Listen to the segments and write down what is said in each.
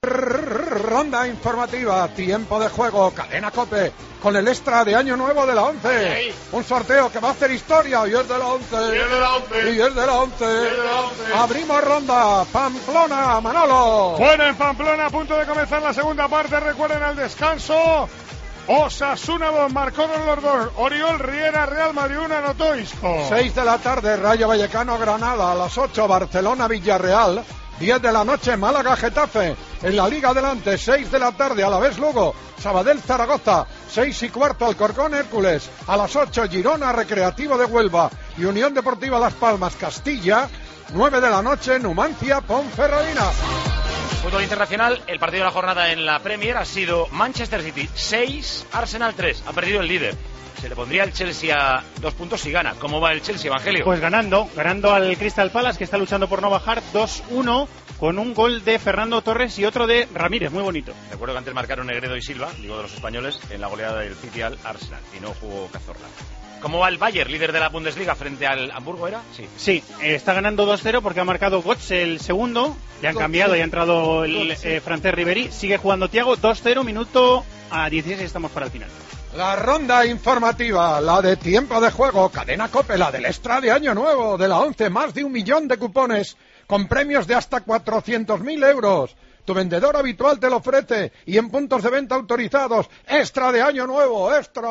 Ronda informativa, tiempo de juego, cadena COPE, con el extra de Año Nuevo de la ONCE. Un sorteo que va a hacer historia y es de la ONCE. Y es de la ONCE. Abrimos ronda, Pamplona, Manolo. Bueno, en Pamplona, a punto de comenzar la segunda parte, recuerden al descanso. Osasuna 2, marcaron los dos. Oriol Riera, Real Madrid 1, anotó Isco. 6 de la tarde, Rayo Vallecano, Granada. A las 8, Barcelona, Villarreal. 10 de la noche, Málaga, Getafe. En la Liga Adelante, 6 de la tarde, Alavés, Lugo. Sabadell, Zaragoza. 6:15, Alcorcón, Hércules. A las 8, Girona, Recreativo de Huelva. Y Unión Deportiva Las Palmas, Castilla. 9 de la noche, Numancia, Ponferradina. Fútbol internacional, el partido de la jornada en la Premier ha sido Manchester City 6, Arsenal 3. Ha perdido el líder. Se le pondría el Chelsea a 2 puntos si gana. ¿Cómo va el Chelsea, Evangelio? Pues ganando al Crystal Palace, que está luchando por no bajar, 2-1, con un gol de Fernando Torres y otro de Ramírez, muy bonito. Recuerdo que antes marcaron Negredo y Silva, digo de los españoles, en la goleada del City al Arsenal, y no jugó Cazorla. ¿Cómo va el Bayern, líder de la Bundesliga, frente al Hamburgo, era? Sí, está ganando 2-0 porque ha marcado Götze el segundo, le han cambiado y ha entrado el francés Ribéry, sigue jugando Thiago, 2-0, minuto a 16, estamos para el final. La ronda informativa, la de tiempo de juego, cadena COPE, la del extra de Año Nuevo, de la ONCE, más de 1 millón de cupones, con premios de hasta 400.000 euros. Tu vendedor habitual te lo ofrece, y en puntos de venta autorizados. Extra de Año Nuevo, extra.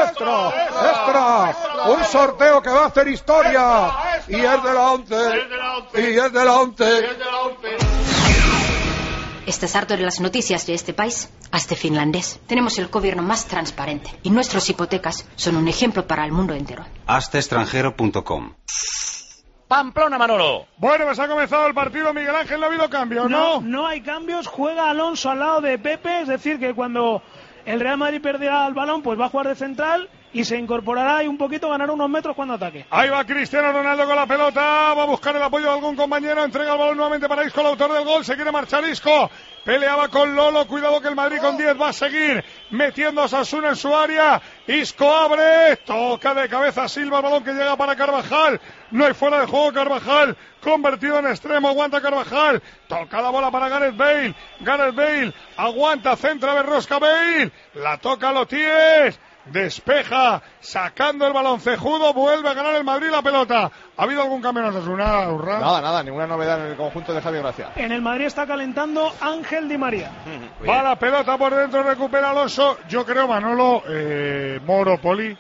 Un sorteo que va a hacer historia, y es de la ONCE. ¿Estás harto de las noticias de este país? Hazte finlandés. Tenemos el gobierno más transparente y nuestras hipotecas son un ejemplo para el mundo entero. Hazteextranjero.com. Pamplona, Manolo. Bueno, pues ha comenzado el partido, Miguel Ángel, ¿no ha habido cambios, no? No hay cambios, juega Alonso al lado de Pepe, es decir, que cuando el Real Madrid perderá el balón, pues va a jugar de central y se incorporará y un poquito, ganará unos metros cuando ataque. Ahí va Cristiano Ronaldo con la pelota, va a buscar el apoyo de algún compañero, entrega el balón nuevamente para Isco, el autor del gol, se quiere marchar Isco, peleaba con Lolo, cuidado que el Madrid con 10 va a seguir metiendo a Osasuna en su área. Isco abre, toca de cabeza Silva, el balón que llega para Carvajal, no hay fuera de juego, Carvajal convertido en extremo, aguanta Carvajal, toca la bola para Gareth Bale, aguanta, centra Berrosca, Bale, la toca Loties, despeja, sacando el balón cejudo, vuelve a ganar el Madrid la pelota. ¿Ha habido algún cambio en Osasuna, Urra? Nada, ninguna novedad en el conjunto de Javi Gracia. En el Madrid está calentando Ángel Di María. Va la pelota por dentro, recupera Alonso. Yo creo, Manolo, Moro, Poli,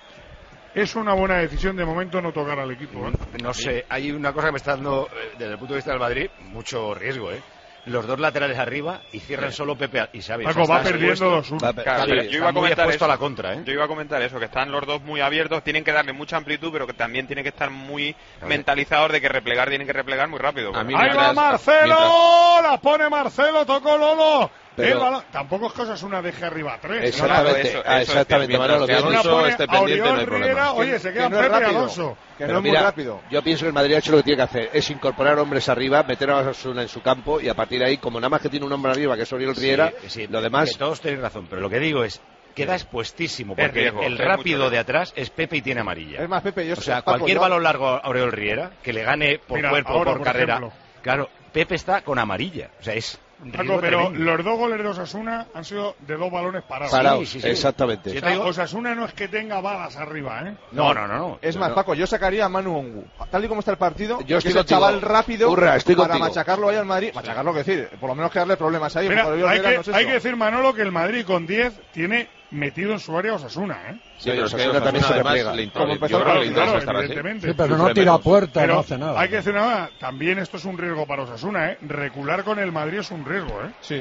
es una buena decisión de momento no tocar al equipo. No sé, hay una cosa que me está dando, desde el punto de vista del Madrid, mucho riesgo, Los dos laterales arriba y cierran solo Pepe y Xavi. Paco va perdiendo 2-1. Claro, yo iba a comentar eso. A la contra, Yo iba a comentar eso, que están los dos muy abiertos, tienen que darle mucha amplitud, pero que también tienen que estar muy mentalizados de que tienen que replegar muy rápido. Ahí va Marcelo, la pone Marcelo, tocó Lolo. El balón, tampoco es cosas una deje arriba 3. Exactamente, Manolo, que Alonso esté pendiente, no hay problema. Oye, se queda Pepe Alonso. Que no es muy rápido. Yo pienso que el Madrid ha hecho lo que tiene que hacer, es incorporar hombres arriba, meter a Osasuna en su campo y a partir de ahí, como nada más que tiene un hombre arriba, que es Oriol Riera, lo demás... Que todos tenéis razón, pero lo que digo es, queda expuestísimo, porque el rápido de atrás es Pepe y tiene amarilla. Es más, Pepe, cualquier balón largo a Oriol Riera, que le gane por cuerpo, por carrera... Ejemplo. Claro, Pepe está con amarilla, o sea, es... Paco, pero los dos goles de Osasuna han sido de 2 balones parados. Sí. Exactamente. Osasuna no es que tenga balas arriba, No. Es más, Paco, yo sacaría a Manu Ongu. Tal y como está el partido, yo que es el chaval rápido estoy para contigo. machacarlo ahí al Madrid. Machacarlo, que decir, por lo menos que darle problemas ahí. Mira, hay que decir, Manolo, que el Madrid con 10 tiene metido en su área Osasuna, Sí, pero Osasuna también se replega. Evidentemente. Sí, pero no tira a puerta, no hace nada. Hay que decir nada, también esto es un riesgo para Osasuna, Recular con el Madrid es un riesgo, Sí.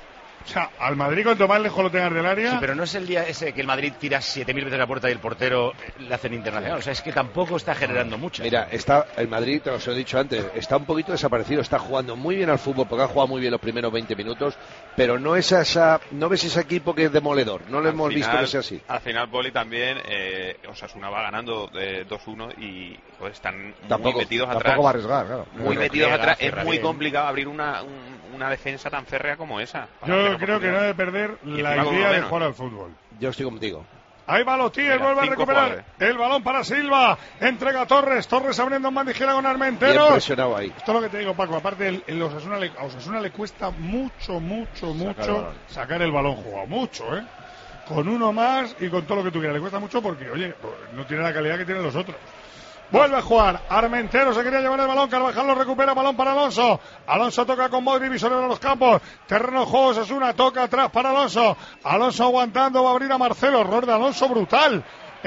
O sea, al Madrid cuanto más lejos lo tengas del área... Sí, pero no es el día ese que el Madrid tira 7.000 veces a la puerta y el portero le hacen internacional. O sea, es que tampoco está generando mucho. Mira, el Madrid, te lo he dicho antes, está un poquito desaparecido, está jugando muy bien al fútbol, porque ha jugado muy bien los primeros 20 minutos, pero no es no ves ese equipo que es demoledor, no lo hemos visto que sea así. Al final, Poli, también, Osasuna va ganando 2-1 y están muy metidos atrás. Tampoco va a arriesgar, claro. Muy metidos atrás, es muy complicado abrir una defensa tan férrea como esa. Yo creo que no debe perder la idea de jugar al fútbol. Yo estoy contigo. Ahí va Lotier, vuelve a recuperar el balón para Silva. Entrega a Torres. Torres abriendo en bandejera con Armenteros. Bien presionado ahí. Esto es lo que te digo, Paco. Aparte, a Osasuna le cuesta mucho sacar el balón jugado. Mucho, ¿eh? Con uno más y con todo lo que tú quieras. Le cuesta mucho porque, oye, no tiene la calidad que tienen los otros. Vuelve a jugar. Armenteros se quería llevar el balón. Carvajal lo recupera. Balón para Alonso. Alonso toca con Modric. Visor de los campos. Terreno de juego. Osasuna toca atrás para Alonso. Alonso aguantando. Va a abrir a Marcelo. Error de Alonso brutal.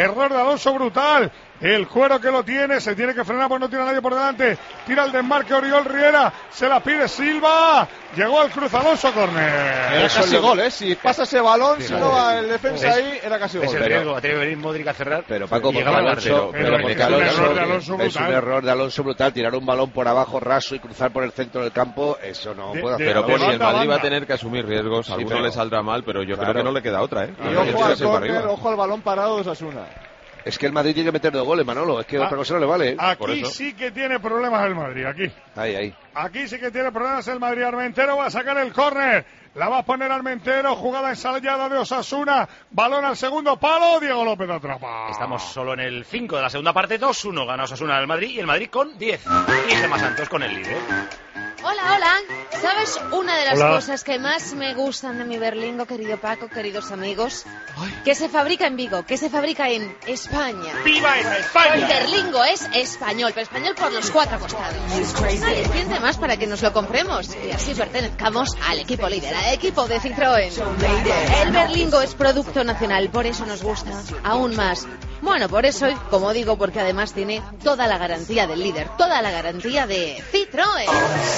El cuero que lo tiene. Se tiene que frenar porque no tiene a nadie por delante. Tira el desmarque Oriol Riera. Se la pide Silva. Llegó al cruz Alonso, córner. Era casi gol, ¿eh? Si pasa ese balón, si no va el defensa ahí, era casi gol. Es el riesgo. Ha tenido que venir Modric a cerrar. Pero Paco, porque Alonso, es un error de Alonso brutal. Tirar un balón por abajo raso y cruzar por el centro del campo, eso no puede hacer. Pero Poli, el Madrid va a tener que asumir riesgos. A alguno le saldrá mal, pero yo creo que no le queda otra, ¿eh? Y ojo al córner, ojo al balón parado de Osasuna. Es que el Madrid tiene que meter 2 goles, Manolo. Es que otra cosa no le vale. Aquí sí que tiene problemas el Madrid. Aquí sí que tiene problemas el Madrid. Armentero va a sacar el córner. La va a poner Armentero. Jugada ensayada de Osasuna. Balón al segundo palo. Diego López atrapa. Estamos solo en el 5 de la segunda parte. 2-1 gana Osasuna al Madrid. Y el Madrid con 10. Y Gemma Santos con el líder. Hola. ¿Sabes una de las cosas que más me gustan de mi Berlingo, querido Paco, queridos amigos? Que se fabrica en Vigo, que se fabrica en España. ¡Viva España! El Berlingo es español, pero español por los 4 costados. Una aliciente más para que nos lo compremos y así pertenezcamos al equipo líder, al equipo de Citroën. El Berlingo es producto nacional, por eso nos gusta aún más. Bueno, por eso, como digo, porque además tiene toda la garantía del líder, toda la garantía de Citroën.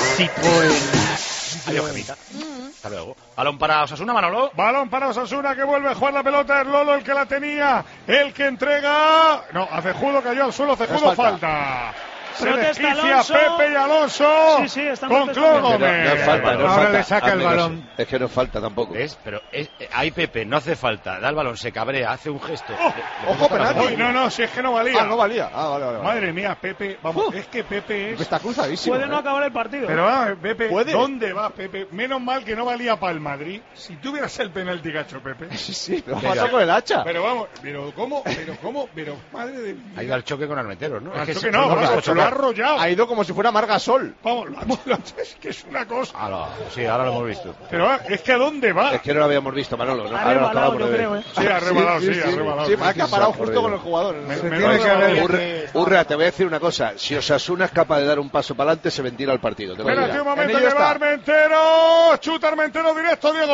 Adiós, Gemita. Hasta luego. Balón para Osasuna, Manolo. Balón para Osasuna que vuelve a jugar la pelota. Es Lolo el que la tenía. El que entrega. No, a Cejudo cayó al suelo. Cejudo falta. Se desquicia Pepe y Alonso con Claude Gómez. No es falta, Ahora le saca el balón. Es que no es falta tampoco. ¿Ves? Pero hay Pepe, no hace falta. Da el balón, se cabrea, hace un gesto. Ojo, penalti. No, si es que no valía. No valía. Vale. Madre mía, Pepe. Vamos, es que Pepe es... Está cruzadísimo. Puede no acabar el partido. Pero vamos, Pepe, ¿dónde va Pepe? Menos mal que no valía para el Madrid. Si tuvieras el penalti gacho, Pepe. Sí, pero pasó con el hacha. Pero vamos, ¿cómo? Madre de... Ha ido al choque con Armenteros, ¿no? Al choque no, se lo ha arrollado. Ha ido como si fuera Margasol. Vamos, es que es una cosa. Sí, ahora lo hemos visto. Pero es que ¿a dónde va? Es que no lo habíamos visto, Manolo. Ha rebalado, yo creo, ¿eh? Sí, ha rebalado. Sí, ha parado justo con el jugador. Urra, te voy a decir una cosa. Si Osasuna es capaz de dar un paso para adelante, se ventila el partido. Espérate un momento, que va Armentero. Chuta Armentero directo, Diego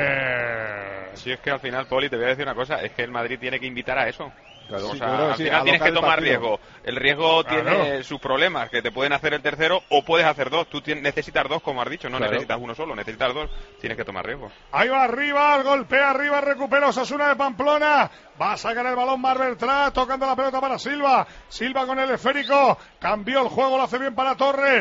López. Si es que al final, Poli, te voy a decir una cosa. Es que el Madrid tiene que invitar a eso. Claro, al final tienes que tomar riesgo. El riesgo tiene sus problemas, que te pueden hacer el tercero o puedes hacer 2. Tú necesitas 2, como has dicho, no necesitas uno solo, necesitas 2. Tienes que tomar riesgo. Ahí va arriba, golpea arriba, recupera Osasuna de Pamplona. Va a sacar el balón Marbertrá, tocando la pelota para Silva. Silva con el esférico. Cambió el juego, lo hace bien para Torres.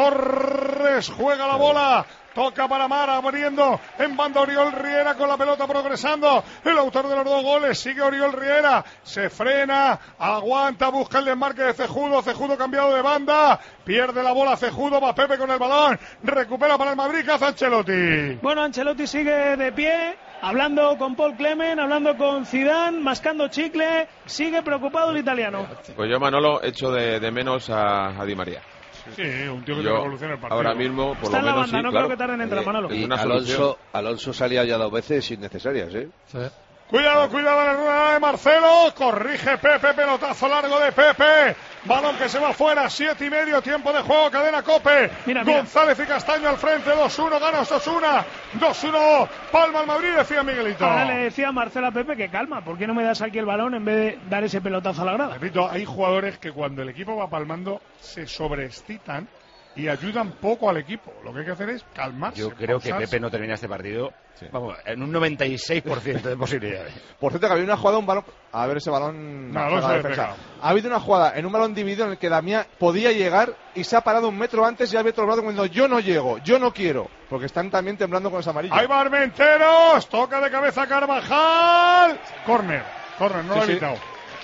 Torres juega la bola. Toca para Mar, abriendo en banda Oriol Riera con la pelota progresando. El autor de los 2 goles sigue Oriol Riera. Se frena, aguanta, busca el desmarque de Cejudo. Cejudo cambiado de banda. Pierde la bola Cejudo, va Pepe con el balón. Recupera para el Madrid, ¿qué hace Ancelotti? Bueno, Ancelotti sigue de pie, hablando con Paul Clement, hablando con Zidane, mascando chicle. Sigue preocupado el italiano. Pues yo, Manolo, echo de menos a Di María. Sí, un tío que te revoluciona el partido. Ahora mismo, por está lo menos, banda, sí, no claro. creo que tarden entre Manolo. Y Alonso salía ya 2 veces innecesarias, ¿eh? Sí. Cuidado en la rueda de Marcelo. Corrige Pepe, pelotazo largo de Pepe. Balón que se va fuera, 7:30, tiempo de juego, cadena COPE. Mira. González y Castaño al frente, 2-1, gana Osasuna. 2-1, palma al Madrid, decía Miguelito. Ahora le decía a Marcelo a Pepe que calma, ¿por qué no me das aquí el balón en vez de dar ese pelotazo a la grada? Repito, hay jugadores que cuando el equipo va palmando se sobreexcitan y ayudan poco al equipo. Lo que hay que hacer es calmarse. Yo creo que Pepe no termina este partido vamos, en un 96% de posibilidades. Por cierto, que había una jugada, un balón. A ver ese balón. No, no se ha habido una jugada en un balón dividido en el que Damián podía llegar y se ha parado 1 metro antes y había otro lado cuando yo no llego, yo no quiero. Porque están también temblando con esa amarilla. Ahí va Armenteros, toca de cabeza Carvajal. Corner, no lo ha evitado.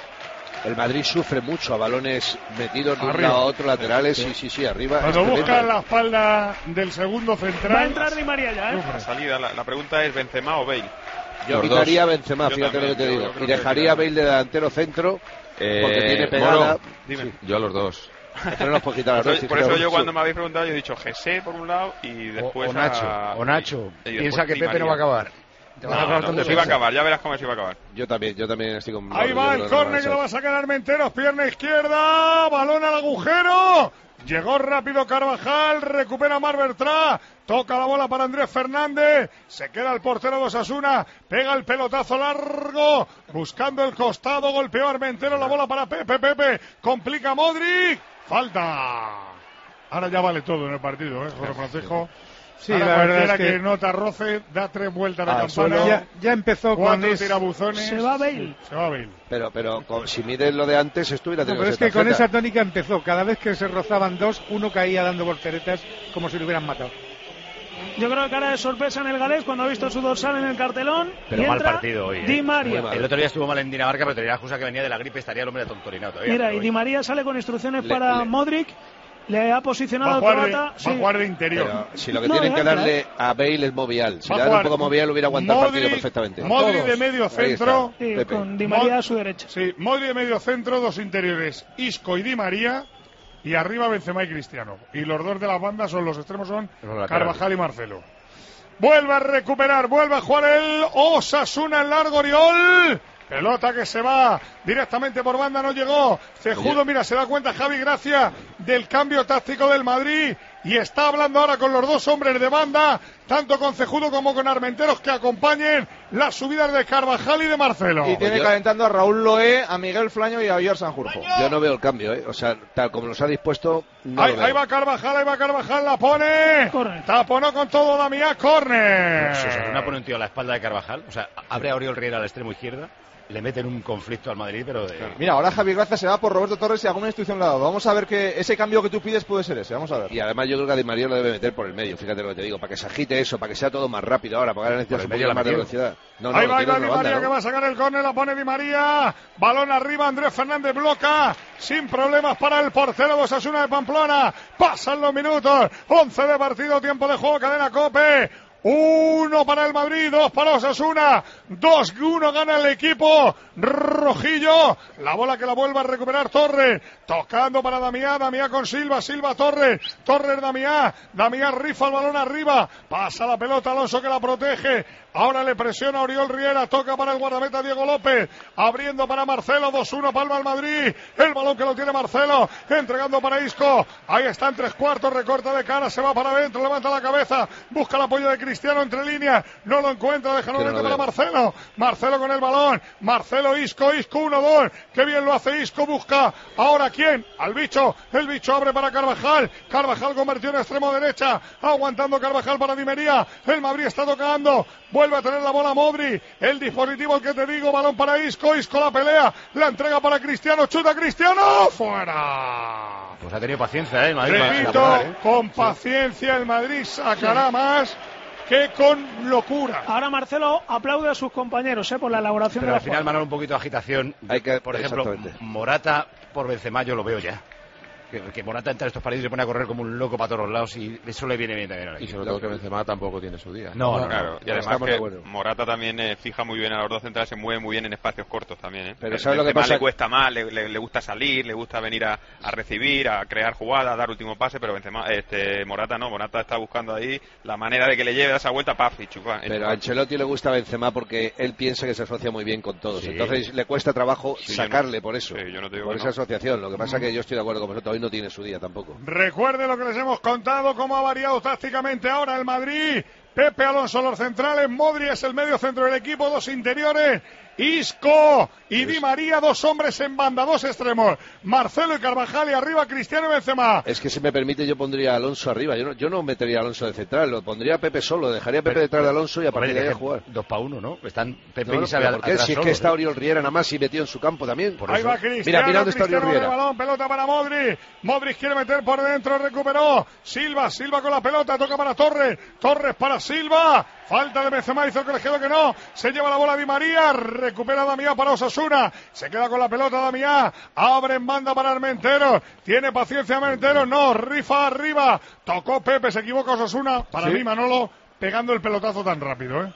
El Madrid sufre mucho a balones metidos de un lado a otro, laterales, sí, arriba. Cuando busca la espalda del segundo central. Va a entrar Di María ya, ¿eh? La salida, la pregunta es Benzema o Bale. Yo quitaría a Benzema, fíjate lo que te digo. Y dejaría a Bale de delantero centro, porque tiene pegada. Dime. Sí. Yo a los dos. Por eso yo cuando me habéis preguntado, yo he dicho Jesse por un lado y después o Nacho. Piensa que Pepe no va a acabar. No, se iba a acabar, ya verás cómo se iba a acabar. Yo también estoy con... Ahí va el córner que lo va a sacar Armenteros, pierna izquierda, balón al agujero. Llegó rápido Carvajal, recupera Mar Bertrá, toca la bola para Andrés Fernández, se queda el portero de Osasuna, pega el pelotazo largo, buscando el costado, golpeó Armenteros, la bola para Pepe, complica Modric, falta. Ahora ya vale todo en el partido, Jorge Francisco. Sí, ahora la verdad es que nota roce, da 3 vueltas a la campana. Ya empezó 4 tirabuzones. Se va Bale. Pero si mides lo de antes, estuviera teniendo pero es que con esa tónica empezó. Cada vez que se rozaban dos, uno caía dando volteretas como si lo hubieran matado. Yo creo que cara de sorpresa en el galés cuando ha visto su dorsal en el cartelón. Pero mal partido hoy. Di María. El otro día estuvo mal en Dinamarca, pero tenía la excusa que venía de la gripe, estaría el hombre tontorinado todavía. Mira, y Di María sale con instrucciones para Modric. Le ha posicionado el croata. Va a jugar de interior. Pero si lo que tienen que darle a Bale es movial. Si le dan un poco movial, hubiera aguantado el partido perfectamente. Modric de medio centro. Sí, con Di María a su derecha. Sí, Modric de medio centro, 2 interiores. Isco y Di María. Y arriba Benzema y Cristiano. Y los 2 de las bandas son los extremos, son Carvajal y Marcelo. Vuelve a recuperar, vuelve a jugar el Osasuna en largo, Oriol. Pelota que se va directamente por banda, no llegó. Cejudo, mira, se da cuenta Javi Gracia del cambio táctico del Madrid y está hablando ahora con los 2 hombres de banda, tanto con Cejudo como con Armenteros, que acompañen las subidas de Carvajal y de Marcelo. Y tiene calentando a Raúl Loé, a Miguel Flaño y a Villar Sanjurjo. Yo no veo el cambio, O sea, tal como los ha dispuesto, no ahí va Carvajal, la pone. Taponó con todo Damián, córner. Si Osasuna pone un tío a la espalda de Carvajal, o sea, abre a Oriol Riera al extremo izquierda, le meten un conflicto al Madrid, pero Mira, ahora Javi Gracia se va por Roberto Torres y alguna instrucción le ha dado. Vamos a ver que ese cambio que tú pides puede ser ese, vamos a ver. Y además yo creo que a Di María lo debe meter por el medio, fíjate lo que te digo, para que se agite eso, para que sea todo más rápido ahora, para que necesitas un poquito más de velocidad. Ahí va Di María, que va a sacar el córner, la pone Di María, balón arriba, Andrés Fernández bloca, sin problemas para el portero de Osasuna de Pamplona. Pasan los minutos, 11 de partido, tiempo de juego, cadena COPE. 1 para el Madrid, 2 para Osasuna, 2-1 gana el equipo rojillo. La bola que la vuelve a recuperar Torres, tocando para Damián con Silva, Torres, Damián rifa el balón arriba, pasa la pelota Alonso que la protege, ahora le presiona Oriol Riera, toca para el guardameta Diego López, abriendo para Marcelo, 2-1 palma el Madrid, el balón que lo tiene Marcelo, entregando para Isco, ahí está en 3/4, recorta de cara, se va para adentro, levanta la cabeza, busca el apoyo de Cristiano entre líneas, no lo encuentra, deja nuevamente para Marcelo con el balón, Isco 1-2, qué bien lo hace Isco, busca ahora quién, al bicho, el bicho abre para Carvajal convirtió en extremo derecha, aguantando Carvajal para Di María, el Madrid está tocando, vuelve a tener la bola Modric, el dispositivo el que te digo, balón para Isco la pelea, la entrega para Cristiano, chuta Cristiano, fuera. Pues ha tenido paciencia, el Madrid. Repito, con paciencia el Madrid sacará más que con locura. Ahora Marcelo aplaude a sus compañeros por la elaboración pero de la al final, Manuel, un poquito de agitación. Por ejemplo, Morata por Benzema yo lo veo ya. Que Morata entra en estos partidos y se pone a correr como un loco para todos los lados y eso le viene bien también. Y sobre todo que Benzema tampoco tiene su día. No, claro. Y además que Morata también fija muy bien a los 2 centrales, se mueve muy bien en espacios cortos también. Pero ¿sabes lo que pasa? Le cuesta más, le gusta salir, le gusta venir a recibir, a crear jugadas, a dar último pase, pero Benzema, Morata no, Morata está buscando ahí la manera de que le lleve a esa vuelta y chupa. Pero a Ancelotti le gusta Benzema porque él piensa que se asocia muy bien con todos. Entonces le cuesta trabajo sacarle por eso. Yo no te digo por esa asociación. Lo que pasa es que yo estoy de acuerdo con vosotros, hoy no tiene su día tampoco. Recuerde lo que les hemos contado, cómo ha variado tácticamente ahora el Madrid. Pepe Alonso los centrales, Modric es el medio centro del equipo, 2 interiores, Isco y Di María, 2 hombres en banda, 2 extremos, Marcelo y Carvajal y arriba Cristiano y Benzema. Es que si me permite yo pondría a Alonso arriba, yo no metería a Alonso de central, lo pondría a Pepe solo, dejaría a Pepe detrás de Alonso y a partir de ahí a jugar. 2-1, ¿no? Están Pepe y Isabel atrás. Si es que está Oriol Riera nada más y metido en su campo también. Ahí va Cristiano, mira dónde está Oriol Riera. Balón, pelota para Modric quiere meter por dentro, recuperó Silva con la pelota, toca para Torres para Silva, falta de Benzema, hizo el colegiado que no, se lleva la bola Di María, recupera Damián para Osasuna, se queda con la pelota Damián, abre en banda para Armenteros, tiene paciencia Armenteros, no, rifa arriba, tocó Pepe, se equivoca Osasuna, para mí Manolo, pegando el pelotazo tan rápido,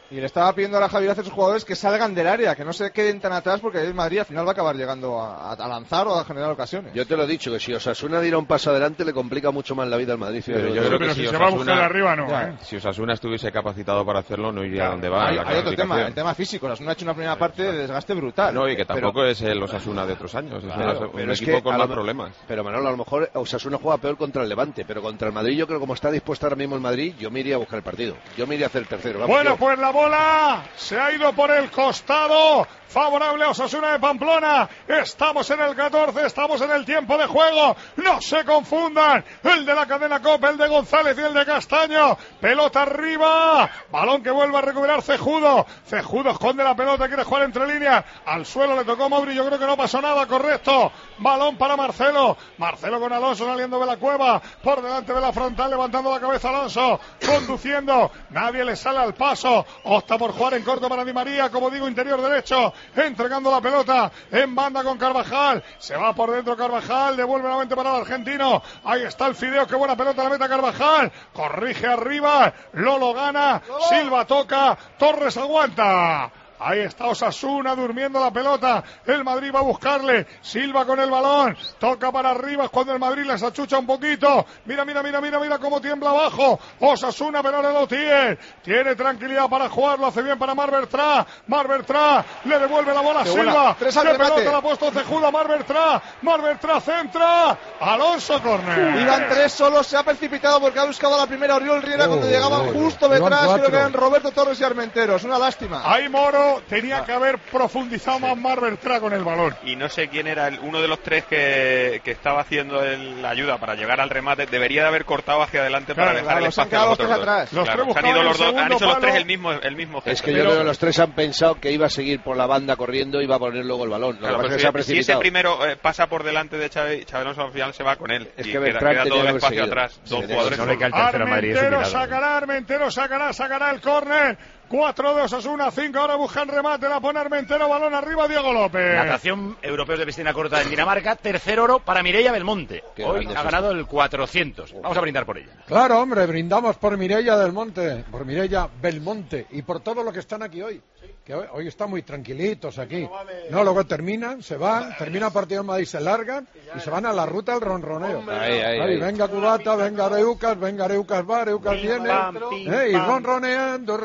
Y le estaba pidiendo a la Javier a sus jugadores que salgan del área, que no se queden tan atrás, porque el Madrid al final va a acabar llegando a lanzar o a generar ocasiones. Yo te lo he dicho, que si Osasuna diera un paso adelante le complica mucho más la vida al Madrid. Pero yo creo que si se va a buscar arriba, no. Si Osasuna estuviese capacitado para hacerlo, no iría a donde va. Hay otro tema, el tema físico. Osasuna ha hecho una primera parte de desgaste brutal. No, y que tampoco es el Osasuna de otros años. Es un equipo con más problemas. Pero Manolo, a lo mejor Osasuna juega peor contra el Levante, pero contra el Madrid yo creo que como está dispuesto ahora mismo el Madrid, yo me iría a buscar el partido. Yo me iría a hacer el tercero. Vamos, bueno, pues la bola se ha ido por el costado, favorable a Osasuna de Pamplona. Estamos en el 14, estamos en el tiempo de juego. No se confundan, el de la cadena COPE, el de González y el de Castaño. Pelota arriba, balón que vuelve a recuperar Cejudo. Cejudo esconde la pelota, quiere jugar entre líneas. Al suelo le tocó Mauri, yo creo que no pasó nada, correcto. Balón para Marcelo. Marcelo con Alonso saliendo de la cueva, por delante de la frontal, levantando la cabeza Alonso, conduciendo. Nadie le sale al paso, opta por jugar en corto para Di María, como digo, interior derecho, entregando la pelota en banda con Carvajal. Se va por dentro Carvajal, devuelve nuevamente para el argentino. Ahí está el Fideo, qué buena pelota la meta Carvajal. Corrige arriba, Lolo gana, Silva toca, Torres aguanta. Ahí está Osasuna durmiendo la pelota. El Madrid va a buscarle. Silva con el balón. Toca para arriba. Es cuando el Madrid les achucha un poquito. Mira cómo tiembla abajo. Osasuna, pero no lo tiene. Tiene tranquilidad para jugar. Lo hace bien para Marc Bertrand. Marc Bertrand le devuelve la bola a Silva. Qué pelota la ha puesto Cejudo a Marc Bertrand. Marc Bertrand centra. Alonso córner. Iban 3 solos. Se ha precipitado porque ha buscado la primera Oriol Riera cuando llegaban justo detrás. Creo que eran Roberto Torres y Armentero. Es una lástima. Ahí Moro tenía que haber profundizado más Marc Bertrand con el balón. Y no sé quién era uno de los tres que estaba haciendo la ayuda para llegar al remate. Debería de haber cortado hacia adelante para dejar el espacio a los otros atrás. Los tres han ido los dos, han hecho los tres el mismo gesto. Es que yo creo que los tres han pensado que iba a seguir por la banda corriendo y iba a poner luego el balón. Si ese primero pasa por delante de Xabi Alonso, al final se va con él. Es y que queda todo el espacio atrás. Dos jugadores. Armentero sacará el córner. 4 de Osasuna, 5 ahora buscan remate, la pone Armentero, balón arriba, Diego López. Natación europeos de piscina corta en Dinamarca, tercer oro para Mireia Belmonte. Hoy ha ganado el 400. Vamos a brindar por ella. Claro, hombre, brindamos por Mireia del Monte, por Mireia Belmonte y por todo lo que están aquí hoy. Que hoy están muy tranquilitos aquí. No, luego terminan, se van, termina el partido en Madrid, se largan y se van a la ruta del ronroneo. Ahí. Venga Cubata, venga Areucas va, Areucas viene. Y ronroneando.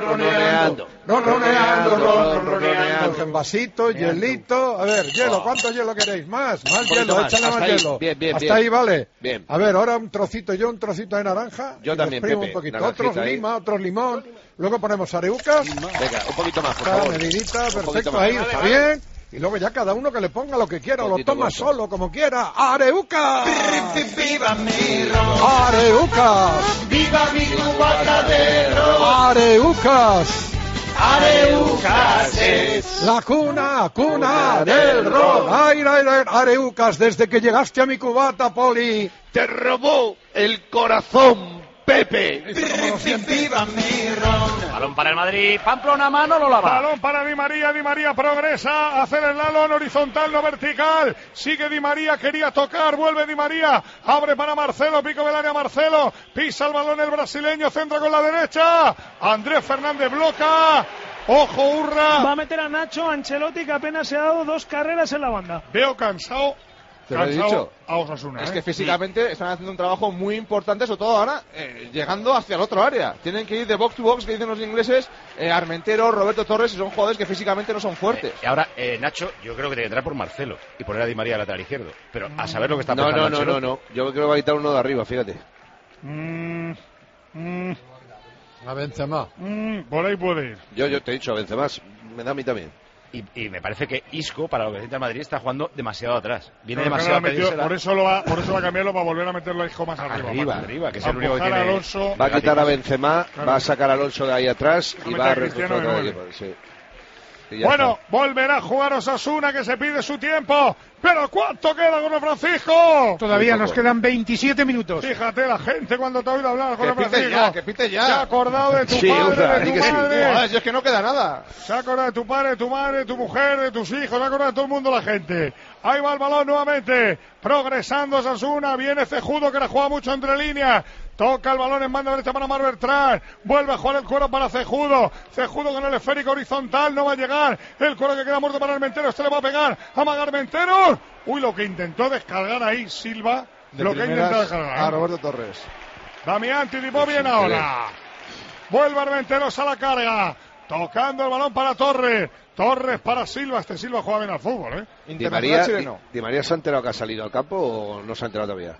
En vasito, hielito. A ver, hielo, ¿cuánto hielo queréis? Más hielo, échale más hielo. Bien. Hasta ahí, vale. Bien. A ver, ahora un trocito de naranja. Yo también, Pepe. Un poquito. Otros lima, otros limón. Luego ponemos areucas. Venga, un poquito más, por favor. Medidita, perfecto, ahí está bien. Y luego ya cada uno que le ponga lo que quiera, lo toma solo, como quiera. ¡Areucas! ¡Viva mi ron! ¡Areucas! ¡Viva mi cubata de ron! ¡Areucas! Areucas es la cuna del ron. ¡Ay, Areucas! Desde que llegaste a mi cubata, Poli, te robó el corazón, Pepe. ¡Viva mi ron! Balón para el Madrid, Pamplona, mano, lo lava. Balón para Di María progresa a hacer el balón horizontal, no vertical. Sigue Di María, quería tocar, vuelve Di María, abre para Marcelo, pico del área Marcelo, pisa el balón el brasileño, centra con la derecha. Andrés Fernández bloca. Ojo, Urra. Va a meter a Nacho Ancelotti, que apenas se ha dado 2 carreras en la banda. Veo cansado. Te lo he dicho. A Osasuna, es que físicamente están haciendo un trabajo muy importante, sobre todo ahora llegando hacia el otro área. Tienen que ir de box to box, que dicen los ingleses. Armentero, Roberto Torres, y son jugadores que físicamente no son fuertes. Ahora, Nacho, yo creo que tiene que entrar por Marcelo y poner a Di María al lateral izquierdo. Pero a saber lo que está pensando. No. Yo creo que va a quitar uno de arriba, fíjate. A Benzema. Por ahí puede ir. Yo te he dicho, a Benzema, me da a mí también. Y me parece que Isco, para lo que necesita el Madrid, está jugando demasiado atrás. Viene demasiado a por eso va a cambiarlo para volver a meterlo a Isco más arriba, que es el único que tiene. Alonso, va a quitar a Benzema, va a sacar a Alonso de ahí atrás y va a reforzar el equipo. Sí. Bueno, volverá a jugar Osasuna, que se pide su tiempo. Pero ¿cuánto queda, Jorge Francisco? Todavía nos quedan 27 minutos. Fíjate la gente cuando te ha oído hablar, Jorge Francisco. Que pite ya. Se ha acordado de tu padre, de tu madre. Si es que no queda nada. Se ha acordado de tu padre, de tu madre, de tu mujer, de tus hijos. Se ha acordado de todo el mundo la gente. Ahí va el balón nuevamente. Progresando Osasuna. Viene Cejudo, que la juega mucho entre líneas. Toca el balón en banda derecha para Mar Bertrand. Vuelve a jugar el cuero para Cejudo. Cejudo con el esférico horizontal. No va a llegar. El cuero que queda muerto para Armenteros. Este le va a pegar a Armenteros. Uy, lo que intentó descargar ahí Silva. Lo que intentó descargar. A Roberto Torres. Damián anticipó bien ahora. Vuelve Armenteros a la carga. Tocando el balón para Torres. Torres para Silva. Este Silva juega bien al fútbol, ¿eh? Di María se ha enterado que ha salido al campo o no se ha enterado todavía.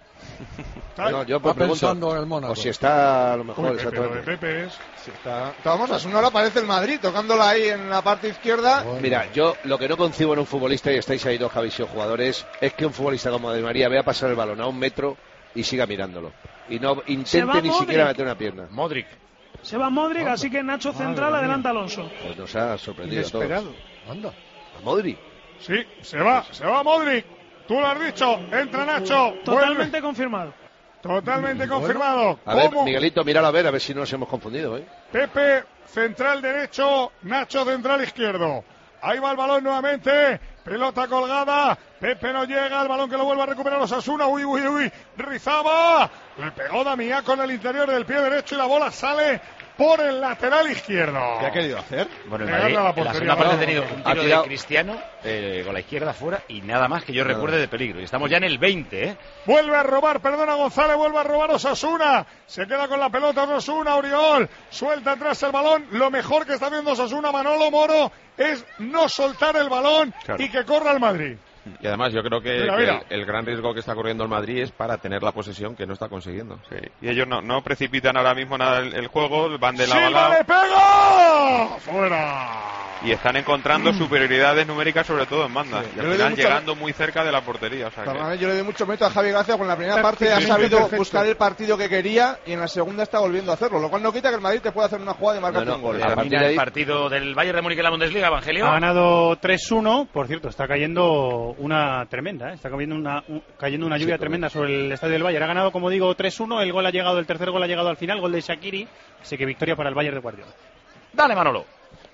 No, yo está pregunto, pensando en el Mónaco. O si está a lo mejor. Pepe, lo de Pepe es... Si está... Vamos, a Osasuna ahora aparece el Madrid, tocándola ahí en la parte izquierda. Bueno. Mira, yo lo que no concibo en un futbolista, y estáis ahí dos Javisio jugadores, es que un futbolista como Di María vea pasar el balón a 1 metro y siga mirándolo. Y no intente ni siquiera meter una pierna. Modric. Se va Modric, así que Nacho central, adelanta Alonso. Pues nos ha sorprendido Inesperado. a todos. Anda. ¿A Modric? Sí, se va Modric. Tú lo has dicho, entra Nacho. Totalmente confirmado. Totalmente confirmado. A ver, Miguelito, míralo a ver si nos hemos confundido, ¿eh? Pepe, central derecho, Nacho, central izquierdo. Ahí va el balón nuevamente. Pelota colgada. Pepe no llega. El balón que lo vuelve a recuperar Osasuna. Uy. Rizaba. Le pegó Damián con el interior del pie derecho y la bola sale por el lateral izquierdo. ¿Qué ha querido hacer? Bueno, el Madrid en la segunda parte ha tenido un tiro de Cristiano con la izquierda fuera y nada más que yo recuerde de peligro. Y estamos ya en el 20, ¿eh? Vuelve a robar, perdona González, vuelve a robar Osasuna. Se queda con la pelota Osasuna, Oriol. Suelta atrás el balón. Lo mejor que está viendo Osasuna, Manolo Moro, es no soltar el balón y que corra el Madrid. Y además yo creo que, mira. el gran riesgo que está corriendo el Madrid es para tener la posesión que no está consiguiendo. Sí. Y ellos no precipitan ahora mismo nada el juego, van de la ¡Silva bala. le pega! ¡Fuera! Y están encontrando superioridades numéricas sobre todo en banda. Y al final llegando muy cerca de la portería. O sea que... Yo le doy mucho mérito a Javi Gracia, con la primera parte ha sabido buscar el partido que quería y en la segunda está volviendo a hacerlo, lo cual no quita que el Madrid te pueda hacer una jugada y marcar un gol. Termina el partido del Bayern de Múnich en la Bundesliga, Evangelio. Ha ganado 3-1, por cierto, está cayendo una tremenda, está cayendo una lluvia tremenda sobre el estadio del Bayern. Ha ganado, como digo, 3-1, el tercer gol ha llegado al final, gol de Shaqiri, así que victoria para el Bayern de Guardiola. Dale, Manolo.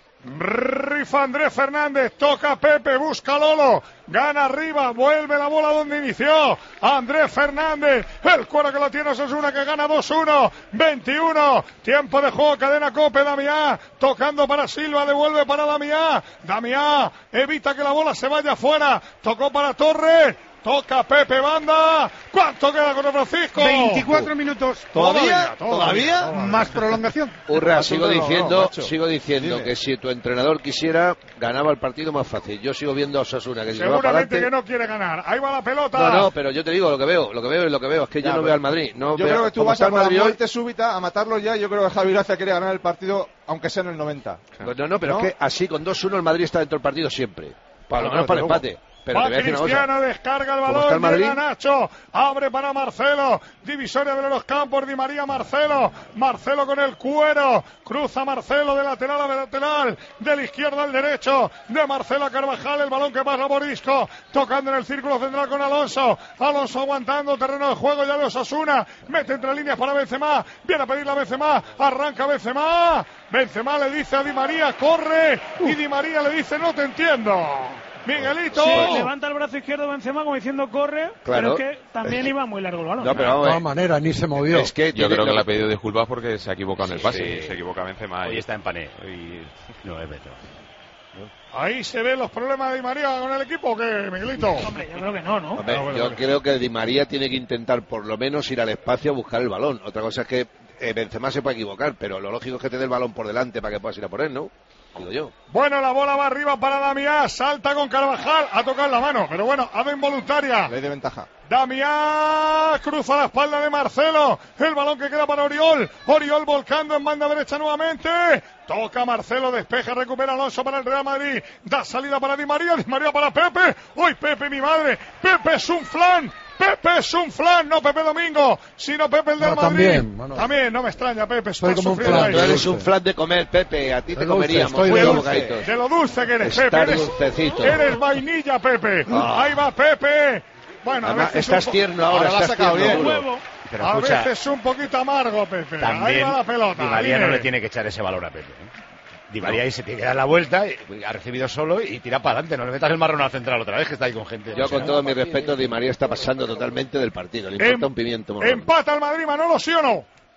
Rifa Andrés Fernández, toca Pepe, busca Lolo, gana arriba, vuelve la bola donde inició Andrés Fernández, el cuero que lo tiene Osasuna, que gana 2-1, 21, tiempo de juego, cadena Cope, Damián, tocando para Silva, devuelve para Damián, evita que la bola se vaya afuera, tocó para Torres, toca Pepe, banda. ¿Cuánto queda con Francisco? 24 minutos. ¿Todavía? Más prolongación. Urra, sigo diciendo que si tu entrenador quisiera, ganaba el partido más fácil. Yo sigo viendo a Osasuna que si seguramente va para adelante... que no quiere ganar. Ahí va la pelota. No, pero yo te digo lo que veo. Es que yo no veo al Madrid. Yo creo que tú vas a la muerte súbita, a matarlo ya. Yo creo que Javi Gracia quiere ganar el partido, aunque sea en el 90. Pues pero es que así con 2-1 el Madrid está dentro del partido siempre. Para lo menos para el empate. Pero va Cristiano, descarga el balón, llega Nacho, abre para Marcelo, divisoria de los campos, Di María, Marcelo con el cuero, cruza Marcelo de lateral a lateral, de la izquierda al derecho, de Marcelo a Carvajal, el balón que pasa por Isco, tocando en el círculo central con Alonso aguantando terreno de juego ya de Osasuna, mete entre líneas para Benzema, viene a pedir la Benzema, arranca Benzema le dice a Di María, corre, y Di María le dice, no te entiendo. Miguelito. Sí, levanta el brazo izquierdo Benzema como diciendo corre, claro. Pero es que también iba muy largo el balón. No, pero de todas maneras ni se movió. Es que yo creo que le ha pedido disculpas porque se ha equivocado en el pase. Sí, se equivoca Benzema. Hoy está en pané. No es Beto. Ahí se ven los problemas de Di María con el equipo, ¿qué, Miguelito? Hombre, yo creo que no. Hombre, yo creo que Di María tiene que intentar por lo menos ir al espacio a buscar el balón. Otra cosa es que Benzema se puede equivocar, pero lo lógico es que te dé el balón por delante para que puedas ir a por él, ¿no? Digo yo. Bueno, la bola va arriba para Damián, salta con Carvajal, a tocar la mano, pero bueno, hace involuntaria. Ley de ventaja. Damián cruza la espalda de Marcelo, el balón que queda para Oriol volcando en banda derecha nuevamente, toca Marcelo, despeja, recupera Alonso para el Real Madrid, da salida para Di María para Pepe, ¡uy, Pepe, mi madre! ¡Pepe es un flan! No Pepe Domingo, sino Pepe el del Madrid. También, no me extraña, Pepe. Soy como un flan. Tú eres un flan de comer, Pepe. A ti te comeríamos. De lo dulce que eres, Pepe. Eres vainilla, Pepe. Ahí va Pepe. Bueno, además, estás tierno ahora. Lo has sacado bien. Pero a veces un poquito amargo, Pepe. Ahí va la pelota. Di María no le tiene que echar ese valor a Pepe. Di María ahí se tiene que dar la vuelta, ha recibido solo y tira para adelante. No le metas el marrón al central otra vez, que está ahí con gente. Yo, con todo mi respeto, Di María está pasando totalmente del partido. Le importa un pimiento. Empata el Madrid, Manolo, ¿sí o no?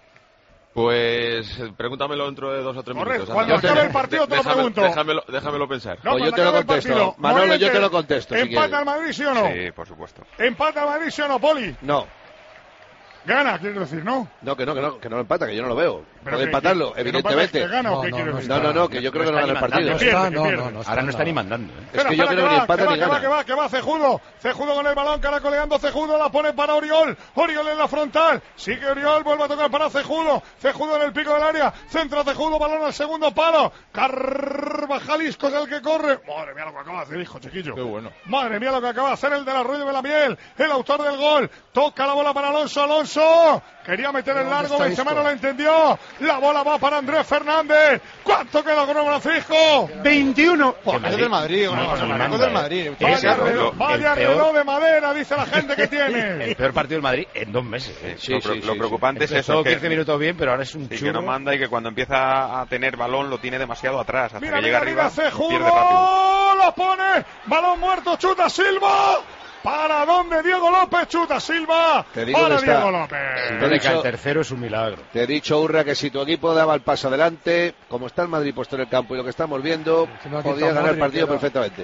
Pues pregúntamelo dentro de 2 o 3 minutos. Cuando acabe el partido te lo pregunto. Déjamelo pensar. No, yo te lo contesto. Manolo, yo te lo contesto. ¿Empata el Madrid, sí o no? Sí, por supuesto. ¿Empata el Madrid, sí o no, Poli? No. Gana, quiero decir, ¿no? No, que no empata, que yo no lo veo. Pero Puede empatarlo, evidentemente. ¿Que gana o qué quiero decir? No, que yo creo que no gana el partido. Ahora no está ni mandando. Es que yo creo que ni empata ni gana. Que va Cejudo con el balón, caracoleando Cejudo, la pone para Oriol en la frontal, sigue Oriol, vuelve a tocar para Cejudo en el pico del área, centra Cejudo, balón al segundo palo, Carvajal Isco es el que corre, madre mía lo que acaba de hacer, hijo chiquillo, qué bueno, madre mía lo que acaba de hacer el del Arroyo de la Miel, el autor del gol, toca la bola para Alonso, quería meter el largo, Benzema no lo entendió, la bola va para Andrés Fernández, ¿cuánto queda con Francisco? 21. Es del Madrid, del Madrid. Vaya reloj de madera, dice la gente que tiene. El peor partido del Madrid en 2 meses. Lo preocupante es eso. 15 minutos bien, pero ahora es un churro. Que no manda y que cuando empieza a tener balón lo tiene demasiado atrás. Hasta que llega arriba, Cejudo, pierde rápido. lo pone, balón muerto, chuta Silva. ¿Para dónde Diego López? Chuta Silva. Para Diego López. El tercero es un milagro. Te he dicho, Urra, que si tu equipo daba el paso adelante, como está el Madrid puesto en el campo y lo que estamos viendo, podía ganar el partido perfectamente.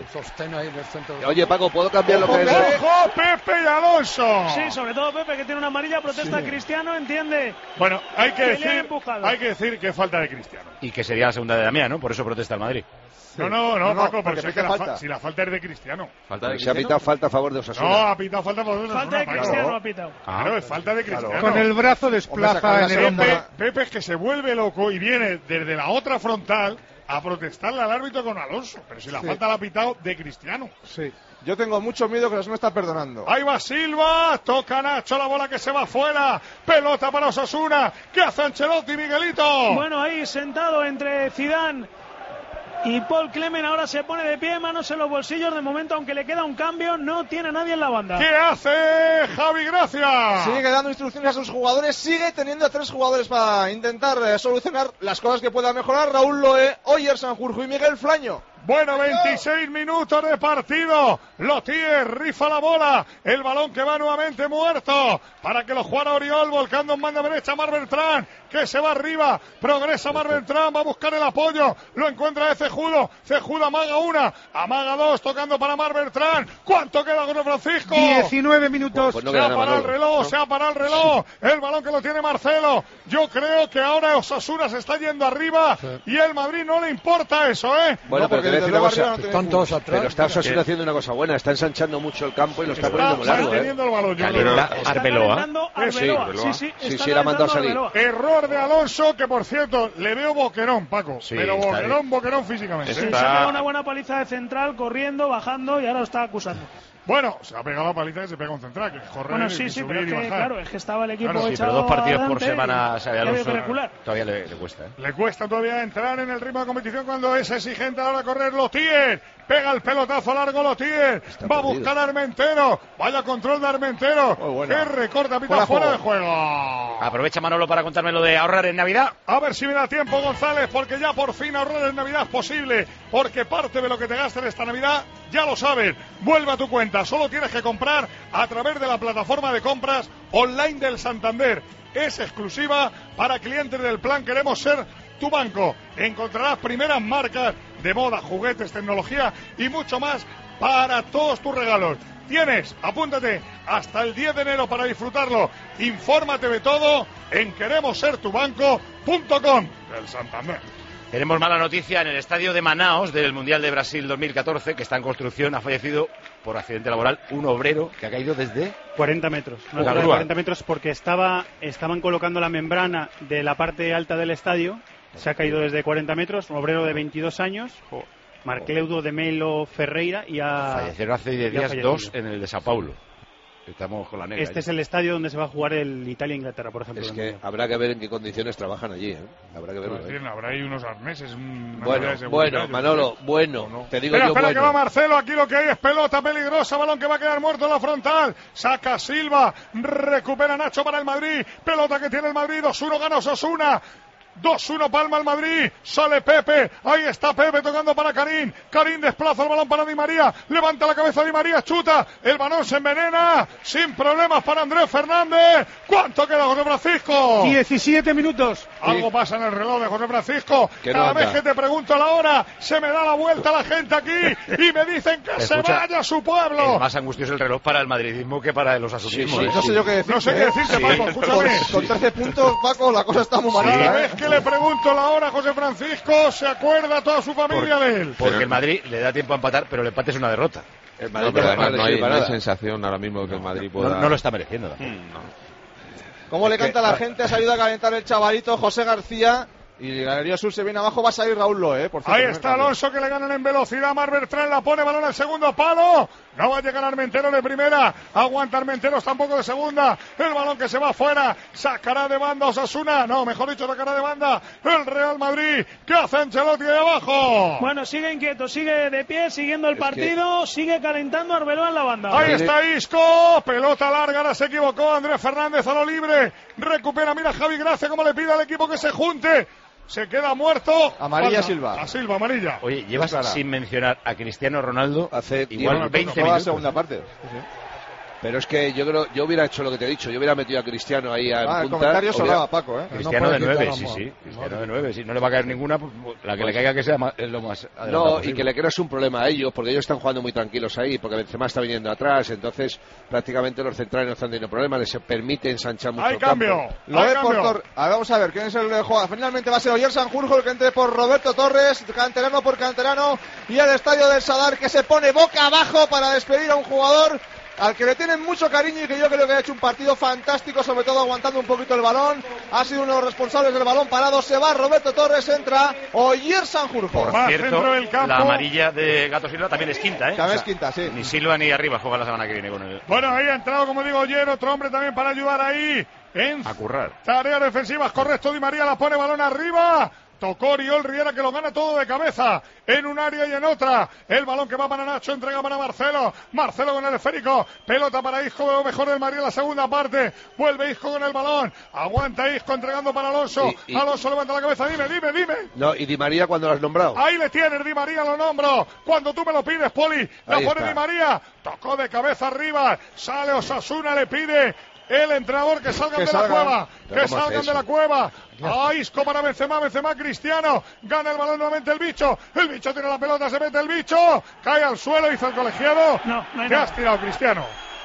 Oye, Paco, ¿puedo cambiar lo que es? ¡Ojo, Pepe y Alonso! Sí, sobre todo Pepe, que tiene una amarilla, protesta Cristiano, entiende. Bueno, hay que decir que falta de Cristiano. Y que sería la segunda de Damián, ¿no? Por eso protesta el Madrid. No, Paco, pero si la falta es de Cristiano. Se ha pitado falta a favor de Osasuna. No, ha pitado falta a favor de Osasuna. Falta de Cristiano ha pitado. Claro, es falta de Cristiano. Con el brazo desplaza en el hombro. Pepe es que se vuelve loco y viene desde la otra frontal a protestarle al árbitro con Alonso. Pero si la falta la ha pitado de Cristiano. Sí. Yo tengo mucho miedo que Osasuna está perdonando. Ahí va Silva, toca Nacho, la bola que se va fuera, pelota para Osasuna. ¿Qué hace Ancelotti, Miguelito? Bueno, ahí sentado entre Zidane y Paul Clement, ahora se pone de pie, manos en los bolsillos. De momento, aunque le queda un cambio, no tiene nadie en la banda. ¿Qué hace Javi Gracia? Sigue dando instrucciones a sus jugadores, sigue teniendo a 3 jugadores para intentar solucionar las cosas que pueda mejorar. Raúl Loé, Oyer Sanjurjo y Miguel Flaño. Bueno, 26 minutos de partido. Lotier rifa la bola. El balón que va nuevamente muerto. Para que lo jugara Oriol, volcando en banda derecha Mar Bertrán, que se va arriba. Progresa Mar Bertrán, va a buscar el apoyo. Lo encuentra de Cejudo. Cejudo amaga una, amaga dos, tocando para Mar Bertrán. ¿Cuánto queda con Francisco? 19 minutos. Pues no se ha parado el reloj, se ha parado el reloj. El balón que lo tiene Marcelo. Yo creo que ahora Osasuna se está yendo arriba y el Madrid no le importa eso, ¿eh? Bueno, pero te una cosa, están todos atrás. Pero está Osasuna haciendo una cosa buena, está ensanchando mucho el campo y lo está poniendo muy largo. Teniendo el balón, Arbeloa. Sí, la mandó a salir. Error de Alonso, que por cierto, le veo boquerón, Paco. Sí, pero boquerón físicamente. Sí, se ha pegado una buena paliza de central, corriendo, bajando y ahora lo está acusando. Bueno, se ha pegado la paliza que se pega un central, que es correr, bueno, sí, pero es que, claro, es que estaba el equipo echado pero 2 partidos por semana sabe Alonso, todavía le cuesta. Le cuesta todavía entrar en el ritmo de competición cuando es exigente ahora correr Lotier. Pega el pelotazo largo Lotier. Va a buscar a Armentero. Vaya control de Armentero. Que recorta, pita fuera de juego. Aprovecha Manolo para contarme lo de ahorrar en Navidad. A ver si me da tiempo, González, porque ya por fin ahorrar en Navidad es posible. Porque parte de lo que te gastes esta Navidad, ya lo sabes. Vuelve a tu cuenta. Solo tienes que comprar a través de la plataforma de compras online del Santander. Es exclusiva para clientes del plan Queremos Ser Tu Banco. Encontrarás primeras marcas de moda, juguetes, tecnología y mucho más para todos tus regalos. Tienes, apúntate, hasta el 10 de enero para disfrutarlo. Infórmate de todo en queremossertubanco.com del Santander. Tenemos mala noticia en el estadio de Manaos del Mundial de Brasil 2014, que está en construcción. Ha fallecido por accidente laboral un obrero que ha caído desde 40 metros. No, 40 metros porque estaban colocando la membrana de la parte alta del estadio. Se ha caído desde 40 metros, un obrero de 22 años, Marcleudo de Melo Ferreira, y fallecieron hace 10 días 2 en el de Sao Paulo. Estamos con la negra. Este es el estadio donde se va a jugar el Italia-Inglaterra, por ejemplo. Es que habrá que ver en qué condiciones trabajan allí, ¿eh? Habrá que verlo. Habrá ahí unos arneses. Bueno, Manolo, te digo yo espera que va Marcelo, aquí lo que hay es pelota peligrosa, balón que va a quedar muerto en la frontal. Saca Silva, recupera Nacho para el Madrid. Pelota que tiene el Madrid, 2-1 gana Osasuna. 2-1 palma el Madrid. Sale Pepe. Ahí está Pepe tocando para Karim. Karim desplaza el balón para Di María. Levanta la cabeza Di María. Chuta. El balón se envenena. Sin problemas para Andrés Fernández. ¿Cuánto queda, José Francisco? 17 minutos. Algo pasa en el reloj de José Francisco. no Cada vez que te pregunto la hora, se me da la vuelta la gente aquí y me dicen que se vaya a su pueblo. Es más angustioso el reloj para el madridismo que para el osasunismo. No sé yo qué decirte. No sé qué decirte, Paco, escúchame. Con 13 puntos, Paco, la cosa está muy malita. Cada vez que le pregunto la hora a José Francisco, se acuerda toda su familia de él. Porque el Madrid le da tiempo a empatar, pero el empate es una derrota. El Madrid pero además no hay sensación ahora mismo de que el Madrid pueda... No lo está mereciendo. ¿Cómo le canta a la gente? Ha salido a calentar el chavalito José García. Y Galería Sur se viene abajo, va a salir Raúl Loe, por cierto. Ahí está Alonso, que le ganan en velocidad. Mar Bertrán la pone, balón al segundo palo. No va a llegar Armenteros de primera. Aguanta Armenteros tampoco de segunda. El balón que se va afuera. Sacará de banda Osasuna. No, mejor dicho, sacará de banda el Real Madrid. ¿Qué hace Ancelotti ahí abajo? Bueno, sigue inquieto, sigue de pie, siguiendo el partido. Sigue calentando Arbeloa en la banda. Ahí está Isco. Pelota larga, ahora se equivocó Andrés Fernández a lo libre. Recupera, mira Javi Gracia como le pide al equipo que se junte. Se queda muerto. Amarilla Silva. A Silva, amarilla. Oye, llevas sin mencionar a Cristiano Ronaldo hace igual 20 minutos. La segunda parte. Sí. Pero es que yo hubiera hecho lo que te he dicho. Yo hubiera metido a Cristiano ahí a punta. El comentario sonaba Paco, Cristiano de 9, sí. Cristiano de 9. Si no le va a caer ninguna, pues la que le caiga que sea es lo más adelantado posible. Y que le creas un problema a ellos, porque ellos están jugando muy tranquilos ahí, porque Benzema está viniendo atrás, entonces prácticamente los centrales no están teniendo problemas, les permite ensanchar mucho el campo. Vamos a ver, ¿quién es el jugador? Finalmente va a ser Oyer Sanjurjo el que entre por Roberto Torres, canterano por canterano, y el estadio del Sadar que se pone boca abajo para despedir a un jugador al que le tienen mucho cariño y que yo creo que ha hecho un partido fantástico, sobre todo aguantando un poquito el balón. Ha sido uno de los responsables del balón parado. Se va Roberto Torres, entra Oyer Sanjurjo. Por cierto, la amarilla de Gato Silva también es quinta, ¿eh? También es quinta, sí. Ni Silva ni arriba juega la semana que viene con él. Bueno, ahí ha entrado, como digo, Oyer, otro hombre también para ayudar ahí. A currar. Tareas defensivas, correcto. Di María la pone balón arriba. Tocó Oriol Riera, que lo gana todo de cabeza en un área y en otra. El balón que va para Nacho, entrega para Marcelo. Marcelo con el esférico. Pelota para Isco, lo mejor del Madrid en la segunda parte. Vuelve Isco con el balón. Aguanta Isco entregando para Alonso. Alonso levanta la cabeza. Dime. No, y Di María cuando lo has nombrado. Ahí le tienes, Di María, lo nombro. Cuando tú me lo pides, Poli. La pone Di María. Tocó de cabeza arriba. Sale Osasuna, le pide el entrenador que salgan de la cueva. Que salgan de la cueva. Isco para Benzema, Cristiano. Gana el balón nuevamente el bicho. El bicho tiene la pelota, se mete el bicho. Cae al suelo, hizo el colegiado. ¿Qué has tirado, Cristiano?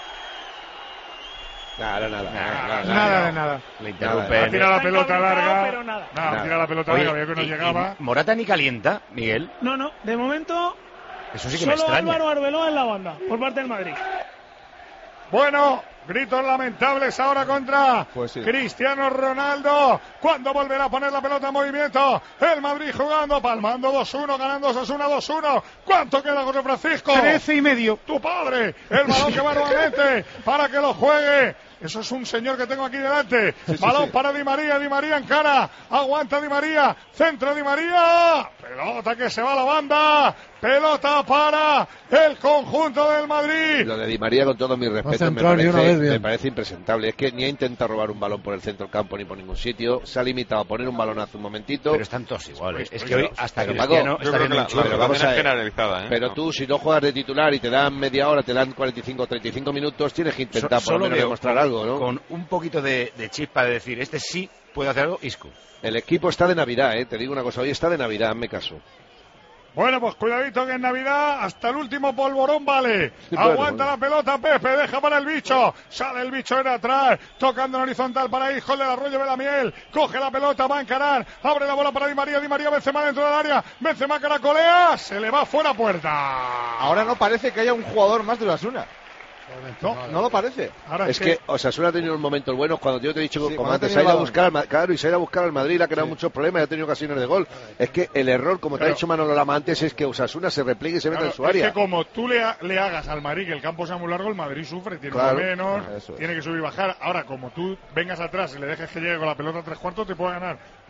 Nada de nada. Le interrumpe. Ha tirado la pelota larga. Pero nada. Ha tirado la pelota larga, vio que no llegaba. ¿Morata ni calienta, Miguel? No, de momento eso sí que me solo extraña. Álvaro Arbeloa en la banda, por parte del Madrid. Bueno, gritos lamentables ahora contra Cristiano Ronaldo. ¿Cuándo volverá a poner la pelota en movimiento? El Madrid jugando, palmando 2-1, ganando Osasuna 2-1. ¿Cuánto queda, José Francisco? 13,5. Tu padre. El balón que va nuevamente para que lo juegue. Eso es un señor que tengo aquí delante. Balón para Di María en cara. Aguanta Di María. Centro Di María. Pelota que se va a la banda. Pelota para el conjunto del Madrid. Lo de Di María, con todo mi respeto, me parece impresentable. Es que ni ha intentado robar un balón por el centro del campo ni por ningún sitio. Se ha limitado a poner un balón hace un momentito. Pero están todos iguales. Es que hoy hasta Cristiano está viendo un pero vamos a ver. Pero tú, si no juegas de titular y te dan media hora, te dan 45 o 35 minutos, tienes que intentar por lo menos demostrar algo, ¿no? Con un poquito de chispa de decir, este sí puede hacer algo, Isco. El equipo está de Navidad, te digo una cosa, hoy está de Navidad, hazme caso. Bueno, pues cuidadito que en Navidad hasta el último polvorón vale. Aguanta la pelota Pepe, deja para el bicho. Sale el bicho en atrás, tocando en horizontal para Isco, del Arroyo de la Miel. Coge la pelota, va a encarar. Abre la bola para Di María, Benzema dentro del área. Benzema caracolea, se le va fuera puerta. Ahora no parece que haya un jugador más de Osasuna. No lo parece. Ahora es que Osasuna ha tenido unos momentos buenos cuando yo te he dicho, como antes, se ha ido a buscar al Madrid, le ha creado muchos problemas y ha tenido ocasiones de gol. Es que el error, como te ha dicho Manolo Lama antes, es que Osasuna se repliegue y se meta en su área. Es que como tú le hagas al Madrid que el campo sea muy largo, el Madrid sufre, tiene menos, tiene que subir y bajar. Ahora, como tú vengas atrás y le dejes que llegue con la pelota a 3/4, te puede ganar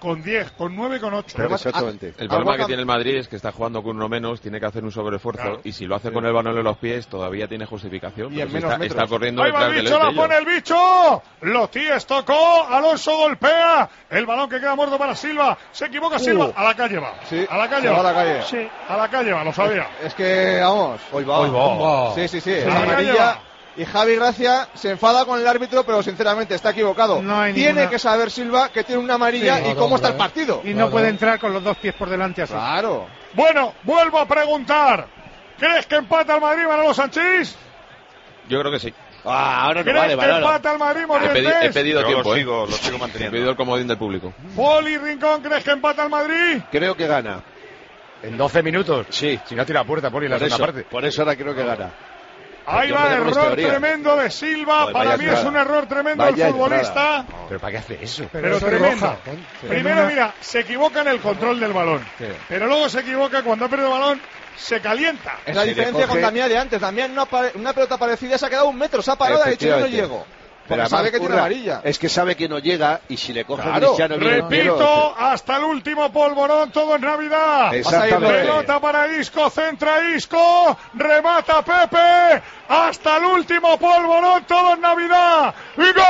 con 10, con 9 y con 8. Pero exactamente. El problema que tiene el Madrid es que está jugando con uno menos, tiene que hacer un sobreesfuerzo, y si lo hace con el balón en los pies todavía tiene justificación. Y en Si menos está corriendo Ahí va detrás el del bicho, la ellos. pone el bicho. Lotíes tocó, Alonso golpea. El balón que queda muerto para Silva. Se equivoca Silva. A la calle va. Sí, a la calle se va va. a la calle. Sí, a la calle va, lo sabía. Es que, vamos. Hoy va. Sí. A Es la calle amarilla. va. Y Javi Gracia se enfada con el árbitro, pero sinceramente está equivocado. No hay tiene ninguna- que saber Silva que tiene una amarilla y cómo está el partido. Y no puede entrar con los dos pies por delante así. Claro. Bueno, vuelvo a preguntar. ¿Crees que empata el Madrid, Manolo Sanchís? Yo creo que sí. Ahora no ¿Crees vale, que Manolo. empata el Madrid, He Morientes? pedido Yo tiempo, lo sigo He manteniendo. pedido el comodín del público. Poli Rincón, ¿crees que empata el Madrid? Creo que gana. En 12 minutos. Sí. Si no tira a puerta, Poli, en la Por segunda eso, parte. por eso ahora creo que gana. Ahí Yo va, empecé con esta error teoría. tremendo de Silva. Joder, Para vaya mí entrada. es un error tremendo Vaya del futbolista. entrada. ¿Pero para qué hace eso? Pero eso es tremendo. roja. Primero, mira, se equivoca en el control del balón. Sí. Pero luego se equivoca cuando ha perdido el balón, se calienta. Es la Si le diferencia con coge- Damián de antes. Damián una pelota parecida se ha quedado 1 metro, se ha parado y ha dicho yo no Efectivamente. llego. Pero Porque sabe además, que tiene Urra, amarilla. es que sabe que no llega y si le coge Claro. Cristiano viene el tiro. Repito, hasta el último polvorón, todo en Navidad. Exactamente. Pelota para Isco, centra Isco, remata Pepe. Hasta el último polvorón, todo en Navidad. ¡Y gol!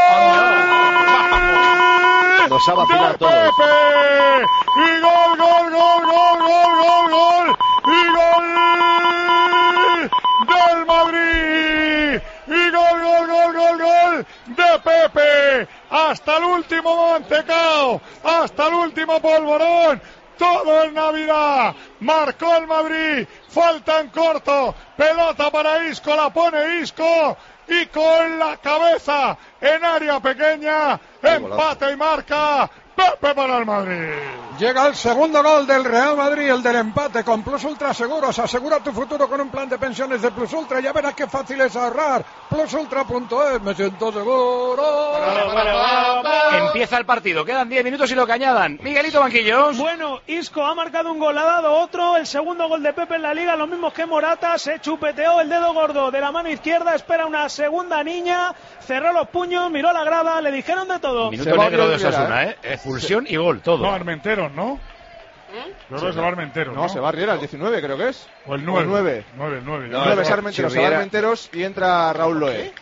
Nos ha vacilado de a todos. Pepe. Y gol, gol, gol, gol, gol, gol, gol. Y gol del Madrid. Y gol, gol, gol, gol, gol de Pepe. Hasta el último mantecao, hasta el último polvorón. Todo en Navidad. Marcó el Madrid. Falta en corto. Pelota para Isco. La pone Isco. Y con la cabeza en área pequeña. Empate y marca. Pepe para el Madrid. Llega el segundo gol del Real Madrid, el del empate con Plus Ultra Seguros. Asegura tu futuro con un plan de pensiones de Plus Ultra. Ya verás qué fácil es ahorrar. Plusultra.es. Me siento seguro. Empieza el partido, quedan 10 minutos y lo que añadan. Miguelito Banquillos. Bueno, Isco ha marcado un gol, ha dado otro, el segundo gol de Pepe en la Liga, lo mismo que Morata, se chupeteó el dedo gordo de la mano izquierda, espera una segunda niña, cerró los puños, miró a la grada, le dijeron de todo. Minuto negro de Osasuna, Expulsión y gol, todo. No, Armenteros, ¿no? Yo creo que se va Armenteros, ¿no? No, se va Riera, el 19 creo que es. O el 9. O el 9. 9. No, 9 es Armenteros, se va Armenteros y entra Raúl Loé.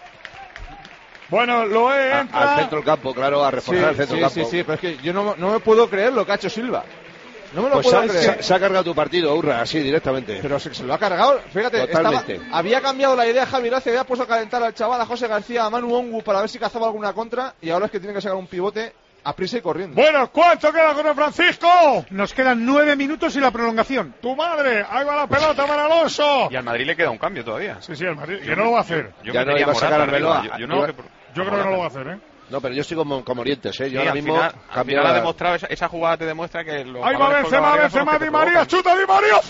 Bueno, Loé entra. Al centro del campo, claro, a reforzar el centro del campo. Sí, pero es que yo no me puedo creer lo que ha hecho Silva. No me lo Pues puedo creer. se ha cargado tu partido, Urra, así directamente. Pero se lo ha cargado. Fíjate, Totalmente. había cambiado la idea Javi Gracia, había puesto a calentar al chaval, a José García, a Manu Ongu para ver si cazaba alguna contra y ahora es que tiene que sacar un pivote a prisa y corriendo. Bueno, ¿cuánto queda con el Francisco? Nos quedan 9 minutos y la prolongación. Tu madre, ahí va la pelota para Alonso. Y al Madrid le queda un cambio todavía. Sí, el Madrid, que no lo va a hacer. Yo Ya no metería iba a sacar Morata al Arbeloa. arriba. Yo Yo creo que no lo va a hacer, ¿eh? No, pero yo estoy como Orientes, ¿eh? Yo Sí, ahora al mismo final cambio ha la- demostrado, esa jugada te demuestra que los Ahí va balones por la Benzema, barrera son los Benzema, que Di te María, provocan. chuta Di María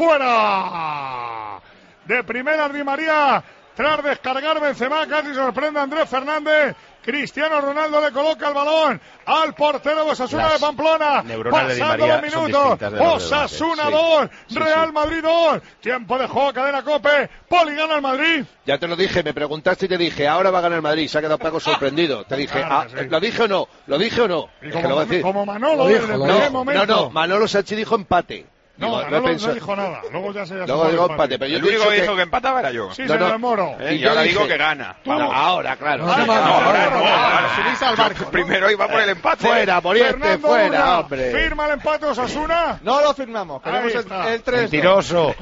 fuera. De primera Di María, tras descargar Benzema, casi sorprende a Andrés Fernández. Cristiano Ronaldo le coloca el balón al portero de Osasuna Las de Pamplona. neuronas de Di Pasando María los son minutos. distintas de los demás, Osasuna sí. 2, Sí, Real sí. Madrid 2. Tiempo de juego, cadena Cope. Poli gana el Madrid. Ya te lo dije, me preguntaste y te dije, ahora va a ganar el Madrid. Se ha quedado Paco sorprendido. Te dije, Claro que sí. ¿lo dije o no? ¿Lo dije o no? Y Es que lo voy a decir. como Manolo Lo dijo, desde el lo primer dijo. momento. No, Manolo Sánchez dijo empate. No, Digo, Manolo he pensado- no dijo nada. Luego ya se Luego digo empate, pero yo El te he único que dicho dijo que empataba era yo. Sí, No, señor no. Moro. Y Y yo ahora dije- digo que gana. Vamos, ahora, claro. No, Sí, no, Subirse al barco. Primero iba por el empate. Fuera, Moriente, Fernando fuera, Urra, hombre. ¿firma el empate Osasuna? No lo firmamos, queremos Ahí está. el 3. Mentiroso.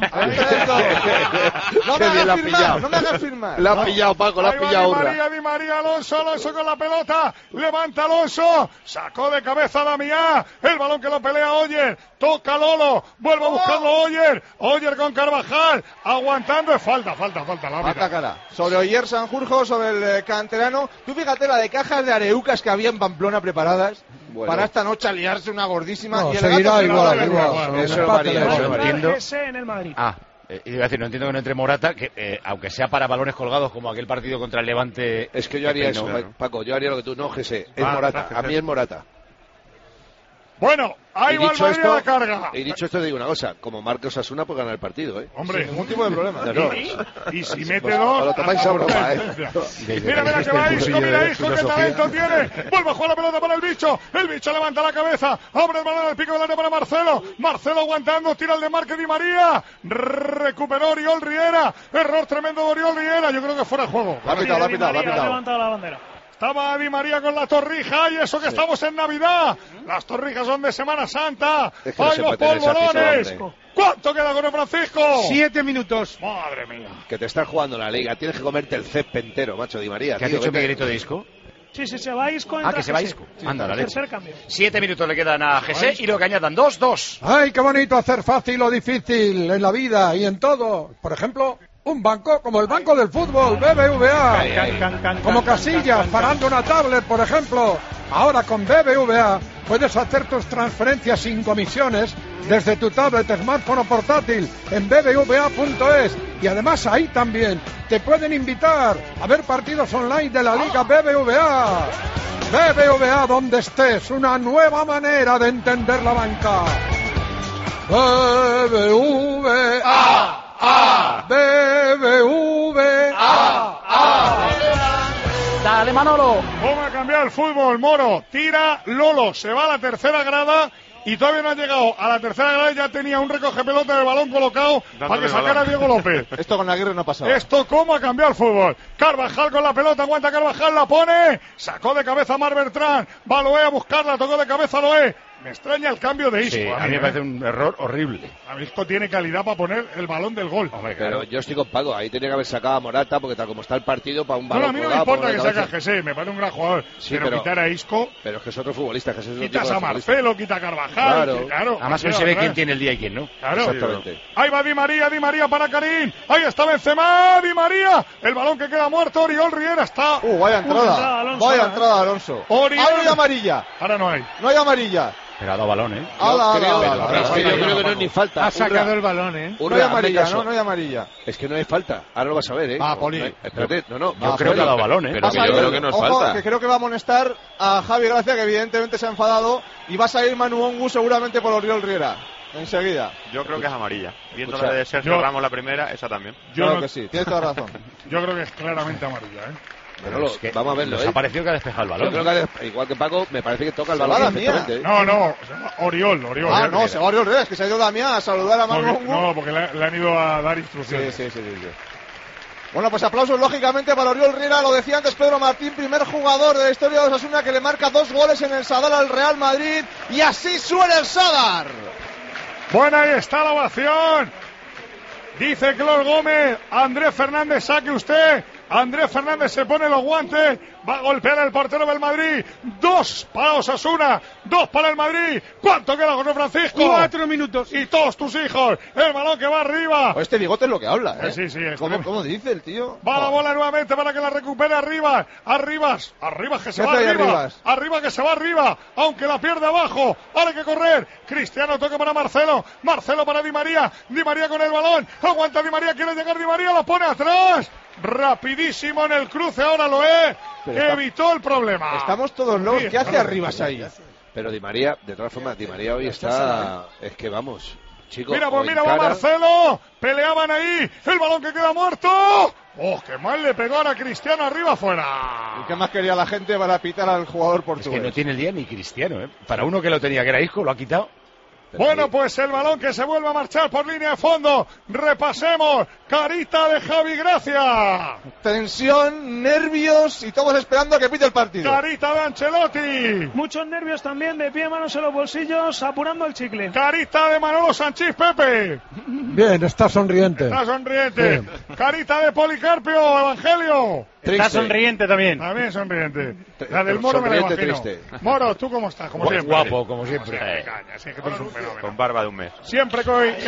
No me Qué bien la hagas ha firmar, pillado. no me hagas firmar. La ha pillado, Paco, la ha Ahí va pillado Di Urra. María, Di María, Alonso con la pelota, levanta Alonso, sacó de cabeza a Damián, el balón que lo pelea Oyer, toca Lolo, vuelve a buscarlo Oyer con Carvajal, aguantando, falta, la Falta mitad. cara. Sobre Oyer Sanjurjo, sobre el canterano. Tú fíjate la de cajas de areucas que había en Pamplona preparadas Bueno. para esta noche liarse una gordísima. No, y el seguirá gato igual, se igual. va a ver. Eso Un no empate varía, le eso da. no varía. entiendo. Ese en el Madrid. Iba a decir, no entiendo que no entre Morata, que aunque sea para balones colgados como aquel partido contra el Levante. Es que yo haría que eso, peinó. Paco, yo haría lo que tú. No, José, es Ah, Morata. A mí es Morata. Bueno, ahí va el Madrid a la carga. Y dicho esto, digo una cosa, como marque Osasuna, pues gana el partido, ¿eh? Hombre, sin ningún tipo de problema. No. Y si mete dos... Lo tomáis a broma, ¿eh? Mira que va Isco, mira Isco, qué talento tiene. Vuelve a jugar la pelota para el bicho levanta la cabeza, abre el balón al pico delante para Marcelo aguantando, tira el de Marque Di María, recuperó Oriol Riera, error tremendo de Oriol Riera, yo creo que fuera de juego. La ha pitado. Ha levantado la bandera. Estaba Di María con la torrija, y eso que estamos en Navidad. Las torrijas son de Semana Santa. Es que no ¡Ay, se los puede tener esa polvorones! afición, ¿Cuánto queda con el Francisco? 7 minutos. Madre mía. Que te estás jugando la Liga, tienes que comerte el césped entero, macho, Di María. ¿Qué ha dicho Miguelito de Isco? Sí, se va Isco. Que se va Isco. Anda, la leche. Tercer cambio. 7 minutos le quedan a José y lo que añadan 2-2. ¡Ay, qué bonito hacer fácil o difícil en la vida y en todo! Por ejemplo, un banco como el banco del fútbol, BBVA. Como Casillas, parando una tablet, por ejemplo. Ahora con BBVA puedes hacer tus transferencias sin comisiones desde tu tablet, smartphone o portátil en bbva.es. Y además ahí también te pueden invitar a ver partidos online de la Liga BBVA. BBVA, donde estés, una nueva manera de entender la banca. BBVA. BBVA. Dale, Manolo. ¿Cómo ha cambiado el fútbol, Moro? Tira Lolo, se va a la tercera grada y todavía no ha llegado a la tercera grada y ya tenía un recoge pelota del balón colocado para que sacara a Diego López. Esto con Aguirre no ha pasado. Esto cómo ha cambiado el fútbol. Carvajal con la pelota, aguanta Carvajal, la pone, sacó de cabeza a Mar Bertrán, va Loé a buscarla, tocó de cabeza a Loé. Me extraña el cambio de Isco. Sí, a mí me parece un error horrible. A mí Isco tiene calidad para poner el balón del gol. Hombre, pero yo estoy con Paco, ahí tenía que haber sacado a Morata, porque tal como está el partido, para un balón. No, a mí no me importa que saque a José, me parece un gran jugador. Sí, pero quitar a Isco. Pero es que es otro futbolista. Que es quitas a Marcelo, quita a Carvajal. Claro. Además hoy se ve quién tiene el día y quién no. Claro. Exactamente. Ahí va Di María para Karim. Ahí está Benzema, Di María. El balón que queda muerto, Oriol Riera está. Vaya entrada. Vaya entrada, Alonso. Oriol. Ahora hay amarilla. Ahora no hay. No hay amarilla. Pero ha dado balón, ¿eh? Yo creo que no es ni falta. Ha sacado el balón, ¿eh? No hay amarilla, no hay amarilla. Es que no hay falta. Ahora lo vas a ver, ¿eh? Poli. Espérate, no. Yo creo que ha dado balón, ¿eh? Pero yo creo que no es falta. Que creo que va a amonestar a Javi Gracia, que evidentemente se ha enfadado, y va a salir Manu Ongu seguramente por Oriol Riera. Enseguida. Yo creo que es amarilla. Viendo la de Sergio Ramos la primera, esa también. Yo creo que sí, tienes toda razón. Yo creo que es claramente amarilla, ¿eh? Pero es que vamos a verlo. Nos ha parecido que ha despejado el balón. Yo creo que igual que Paco, me parece que toca el balón. No, Oriol. Se va Oriol Riera, es que se ha ido Damián a saludar a Manu Ongu. No, porque le han ido a dar instrucciones. Sí. Bueno, pues aplausos lógicamente para Oriol Riera, lo decía antes Pedro Martín, primer jugador de la historia de Osasuna que le marca 2 goles en el Sadar al Real Madrid, y así suena el Sadar. Bueno, ahí está la ovación. Dice Clor Gómez, Andrés Fernández, saque usted. Andrés Fernández se pone los guantes, va a golpear el portero del Madrid. 2 para Osasuna, 2 para el Madrid. ¿Cuánto queda, José Francisco? 4 minutos. Y todos tus hijos, el balón que va arriba. Este bigote es lo que habla, ¿eh? Sí. ¿Cómo dice el tío? Va la bola nuevamente para que la recupere Arriba que se va arriba que se va arriba, aunque la pierde abajo. Ahora hay que correr. Cristiano toca para Marcelo para Di María con el balón. Aguanta Di María, quiere llegar Di María, lo pone atrás. Rapidísimo en el cruce, ahora lo es. Evitó el problema. Estamos todos locos. ¿Qué hace Arribas ahí? Pero Di María, de todas formas, Di María hoy está... Es que vamos, chicos. Mira, va Marcelo. Peleaban ahí. El balón que queda muerto. ¡Oh, qué mal le pegó ahora Cristiano arriba afuera! ¿Y qué más quería la gente para pitar al jugador portugués? Es que no tiene el día ni Cristiano, ¿eh? Para uno que lo tenía, que era Isco, lo ha quitado. Bueno, pues el balón que se vuelve a marchar por línea de fondo. Repasemos. Carita de Javi Gracia. Tensión, nervios y todos esperando a que pite el partido. Carita de Ancelotti. Muchos nervios también, de pie, manos en los bolsillos, apurando el chicle. Carita de Manolo Sanchís Pepe. Bien, está sonriente. Bien. Carita de Policarpio Evangelio. Triste. Está sonriente también. También sonriente. La del Moro me la imagino. Triste. Moro, ¿tú cómo estás? Como siempre. Guapo, como siempre. Así que tú eres un fenómeno. Con barba de un mes. Siempre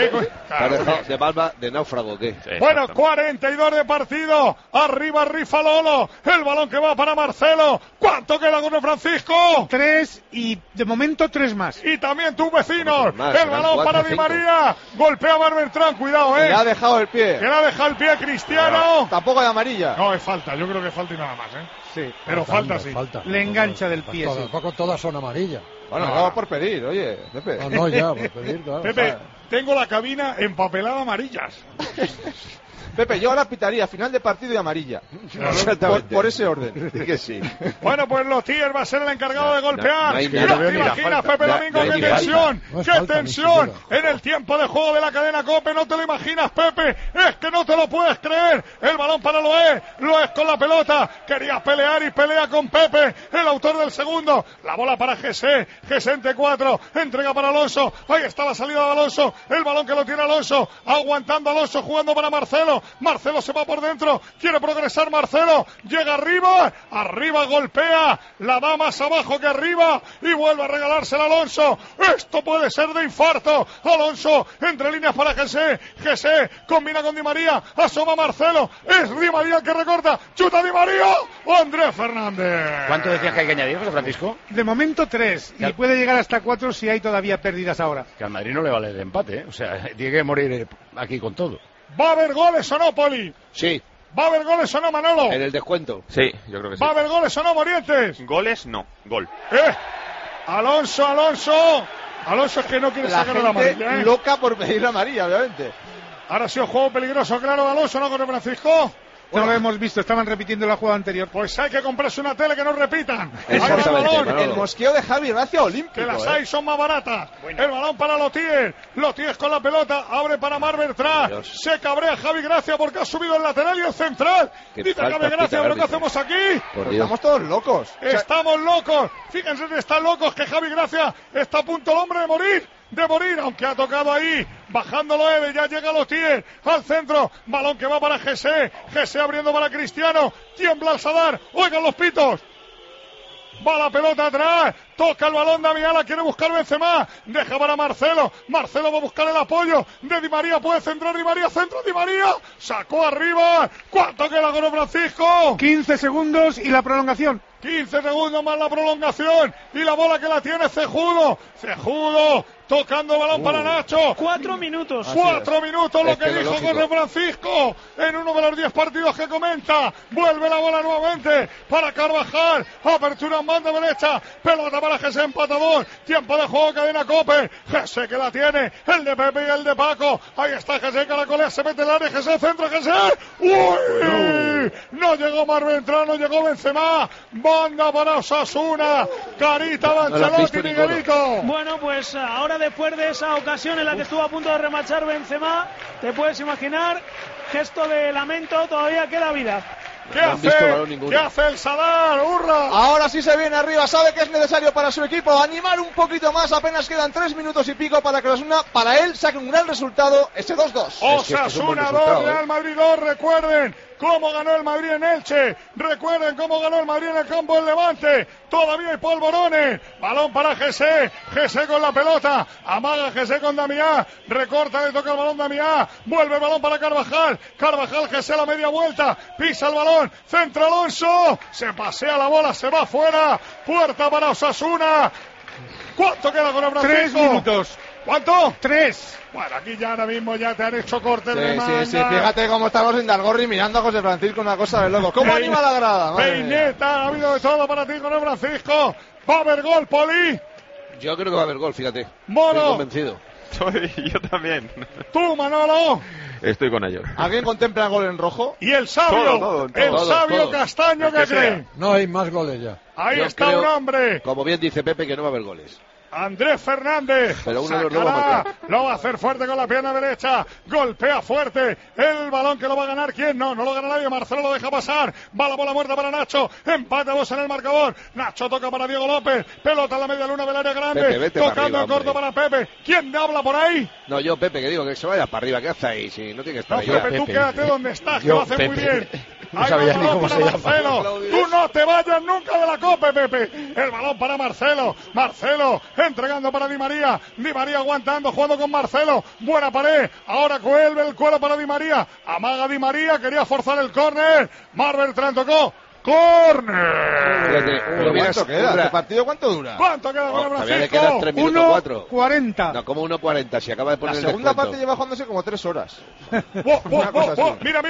de barba de náufrago, ¿qué? Sí, bueno, 42 de partido. Arriba rifa Lolo. El balón que va para Marcelo. ¿Cuánto queda con Francisco? 3 y de momento 3 más. Y también tus vecinos. El balón para Di María. Golpea a Mar Bertrán, cuidado, Le ha dejado el pie. Que le ha dejado el pie a Cristiano. Tampoco hay amarilla. No, es falta. Yo creo que falta y nada más, ¿eh? Sí. Pero falta, sí. Le engancha del pie, Tampoco todas son amarillas. Bueno, acabo por pedir, oye, Pepe. No, ya, por pedir, claro. Pepe, tengo la cabina empapelada amarillas. Pepe, yo ahora pitaría final de partido y amarilla. Por ese orden. Que sí. Bueno, pues Lotier va a ser el encargado de golpear. No hay ¿Te imaginas, Pepe Domingo, qué tensión? ¡Qué tensión! En el tiempo de juego de la cadena COPE, no te lo imaginas, Pepe. Es que no te lo puedes creer. El balón para Loé con la pelota. Quería pelear y pelea con Pepe, el autor del segundo. La bola para Jesse entre 4. Entrega para Alonso. Ahí está la salida de Alonso. El balón que lo tiene Alonso. Aguantando Alonso, jugando para Marcelo. Marcelo se va por dentro, quiere progresar Marcelo, llega arriba golpea, la da más abajo que arriba y vuelve a regalársela a Alonso. Esto puede ser de infarto. Alonso entre líneas para Jesse combina con Di María, asoma Marcelo, es Di María el que recorta, chuta Di María, Andrés Fernández. ¿Cuánto decías que hay que añadir, José Francisco? De momento 3, y puede llegar hasta 4 si hay todavía pérdidas ahora. Que al Madrid no le vale el empate, o sea, tiene que morir aquí con todo. ¿Va a haber goles o no, Poli? Sí. ¿Va a haber goles o no, Manolo? En el descuento. Sí, yo creo que sí. ¿Va a haber goles o no, Morientes? Goles, no. Gol. Alonso es que no quiere sacar la amarilla, loca por pedir la amarilla, obviamente. Ahora sí, un juego peligroso, claro, Alonso, ¿no, con Francisco? No lo hemos visto, estaban repitiendo la jugada anterior. Pues hay que comprarse una tele que no repitan. El mosqueo de Javi Gracia olímpico. Que las hay son más baratas. Bueno. El balón para Lotier con la pelota, abre para Mar Bertrand. Se cabrea Javi Gracia porque ha subido el lateral y el central. Dice Javi Gracia, ¿pero qué hacemos aquí? Estamos todos locos. Estamos locos. Fíjense que están locos, que Javi Gracia está a punto el hombre de morir, aunque ha tocado ahí, bajándolo Eve, ya llega Lotier al centro, balón que va para Jesse abriendo para Cristiano, tiembla el Sadar, oigan los pitos, va la pelota atrás, toca el balón Damián, la quiere buscar Benzema, deja para Marcelo va a buscar el apoyo de Di María, puede centrar Di María, Di María, sacó arriba, ¿cuánto queda con Francisco? 15 segundos y la prolongación. 15 segundos más la prolongación y la bola que la tiene Cejudo, tocando el balón para Nacho. 4 minutos. 4 minutos, lo que dijo José Francisco en uno de los 10 partidos que comenta. Vuelve la bola nuevamente para Carvajal. Apertura en banda derecha. Pelota para Jesse empatador. Tiempo de juego, cadena COPE. Jesse que la tiene. El de Pepe y el de Paco. Ahí está Jesse, caracolea, se mete el área. Jesse, centro, Jesse. ¡Uy! No llegó Marventrán, no llegó Benzema. Banda para Osasuna. Carita de Ancelotti, Miguelito. Bueno, pues ahora después de esa ocasión en la que estuvo a punto de remachar Benzema, te puedes imaginar, gesto de lamento, todavía queda vida. ¿Qué hace el Sadar? ¡Hurra! Ahora sí se viene arriba, sabe que es necesario para su equipo animar un poquito más, apenas quedan 3 minutos y pico para que para él saque un gran resultado, ese 2-2. Osasuna 2, Real Madrid 2, recuerden cómo ganó el Madrid en Elche, recuerden cómo ganó el Madrid en el campo del Levante, todavía hay polvorones, balón para Jesse con la pelota, amaga Jesse con Damián, recorta, le toca el balón Damián, vuelve el balón para Carvajal, Jesse a la media vuelta, pisa el balón, centra Alonso, se pasea la bola, se va afuera, puerta para Osasuna. ¿Cuánto queda con el Francisco? 3 minutos. ¿Cuánto? 3. Bueno, aquí ya ahora mismo ya te han hecho cortes de manga. Sí, fíjate cómo estamos en Dalgorri mirando a José Francisco, una cosa de loco. ¿Cómo anima la grada? Peineta, ha habido de todo para ti con el Francisco. ¿Va a haber gol, Poli? Yo creo que va a haber gol, fíjate. Mono. Estoy convencido. Yo también. ¿Tú, Manolo? Estoy con ellos. ¿Alguien contempla el gol en rojo? Y el sabio, sabio Castaño, ¿qué cree? No hay más goles ya. Ahí está un hombre. Como bien dice Pepe, que no va a haber goles. Andrés Fernández, pero uno lo va a marcar. Lo va a hacer fuerte con la pierna derecha, golpea fuerte, el balón que lo va a ganar, ¿quién? No lo gana nadie, Marcelo lo deja pasar, va la bola muerta para Nacho, empate 2 en el marcador, Nacho toca para Diego López, pelota a la media luna del área grande, vete tocando arriba, en corto para Pepe, ¿quién habla por ahí? No, yo Pepe, que digo que se vaya para arriba, ¿qué hace ahí? Si no tiene que estar ahí. Pepe, tú quédate donde estás, que lo hace muy bien. No sabía ni cómo se llama. Marcelo, tú no te vayas nunca de la copa, Pepe. El balón para Marcelo, entregando para Di María aguantando, jugando con Marcelo, buena pared, ahora vuelve el cuero para Di María, amaga Di María, quería forzar el córner, Bertrand tocó, ¡córner! ¿Cuánto queda? ¿Este partido cuánto dura? ¿Cuánto queda con Todavía le quedan 3 minutos 4. 1:40. No, como 1:40, si acaba de poner la el segunda descuento. parte lleva jugándose como 3 horas. Mira,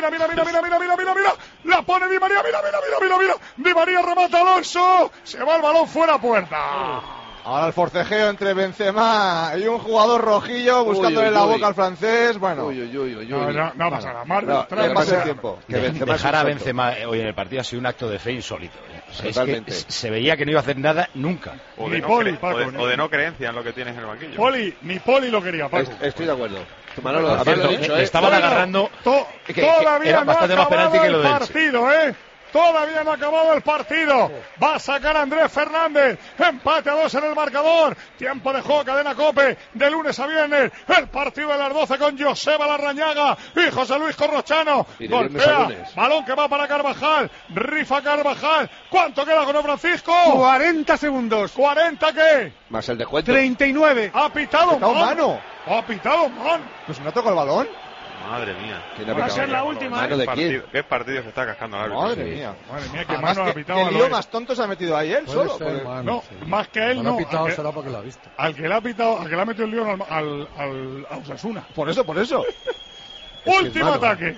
la pone Di María, mira. Di María remata Alonso, se va el balón fuera puerta. Ahora el forcejeo entre Benzema y un jugador rojillo buscándole la boca al francés. Bueno, no pasa nada. Dejar a Benzema hoy en el partido ha sido un acto de fe insólito. O sea, es que se veía que no iba a hacer nada nunca. O de no creencia en lo que tienes en el banquillo. Ni Poli lo quería, Paco. Estoy de acuerdo. Estaban agarrando. Todavía no ha acabado que el partido, ¿eh? Todavía no ha acabado el partido. Va a sacar a Andrés Fernández. Empate a 2 en el marcador. Tiempo de juego, cadena COPE. De lunes a viernes. El partido de las 12 con Joseba Larrañaga y José Luis Corrochano. Golpea. Balón que va para Carvajal. Rifa Carvajal. ¿Cuánto queda con Francisco? 40 segundos. ¿40 qué? Más el descuento. 39. Ha pitado mano. Ha pitado mano. Pues no tocó el balón. Madre mía. Va a ser la última. ¿Qué partido se está cascando el árbitro? Madre mía, qué mano ha pitado. ¿Qué lío más tonto se ha metido ahí él solo? No, más que él no. Ha pitado será porque lo ha visto. Al que le ha pitado, al que le ha metido el lío al Osasuna. Por eso. Último ataque.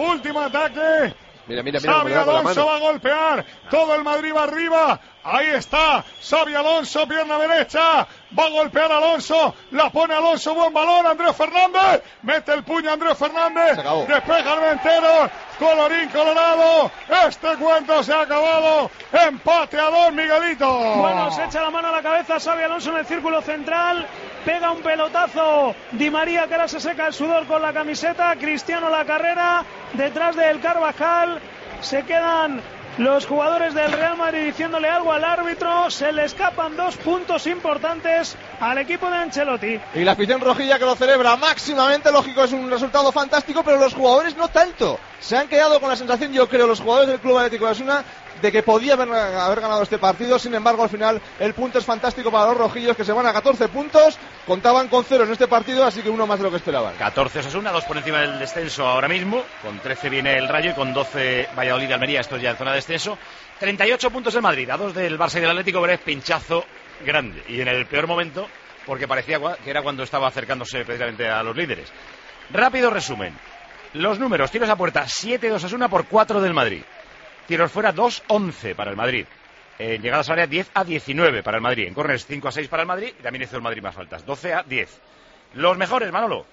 Mira, Xabi Alonso va a golpear. Todo el Madrid va arriba. Ahí está. Xabi Alonso, pierna derecha. Va a golpear Alonso. La pone Alonso. Buen balón. Andrés Fernández. Mete el puño Andrés Fernández. Despeja Armenteros. Colorín colorado. Este cuento se ha acabado. Empate a 2, Miguelito. Bueno, se echa la mano a la cabeza Xabi Alonso en el círculo central. Pega un pelotazo Di María, que ahora se seca el sudor con la camiseta. Cristiano la carrera. Detrás del Carvajal se quedan los jugadores del Real Madrid diciéndole algo al árbitro. Se le escapan 2 puntos importantes al equipo de Ancelotti. Y la afición rojilla que lo celebra máximamente. Lógico, es un resultado fantástico, pero los jugadores no tanto. Se han quedado con la sensación, yo creo, los jugadores del Club Atlético de Osasuna, de que podía haber ganado este partido. Sin embargo, al final el punto es fantástico para los rojillos, que se van a 14 puntos. Contaban con 0 en este partido, así que uno más de lo que esperaban. 14 Osasuna, 2 por encima del descenso ahora mismo. Con 13 viene el Rayo y con 12 Valladolid y Almería. Esto ya en zona de descenso. 38 puntos el Madrid, a 2 del Barça y del Atlético. Verés, pinchazo grande. Y en el peor momento, porque parecía que era cuando estaba acercándose precisamente a los líderes. Rápido resumen. Los números: tiros a puerta 7 de Osasuna por 4 del Madrid. Tiros fuera 2-11 para el Madrid. En llegadas al área 10-19 para el Madrid. En córneres 5-6 para el Madrid. Y también hizo el Madrid más faltas. 12-10. Los mejores, Manolo.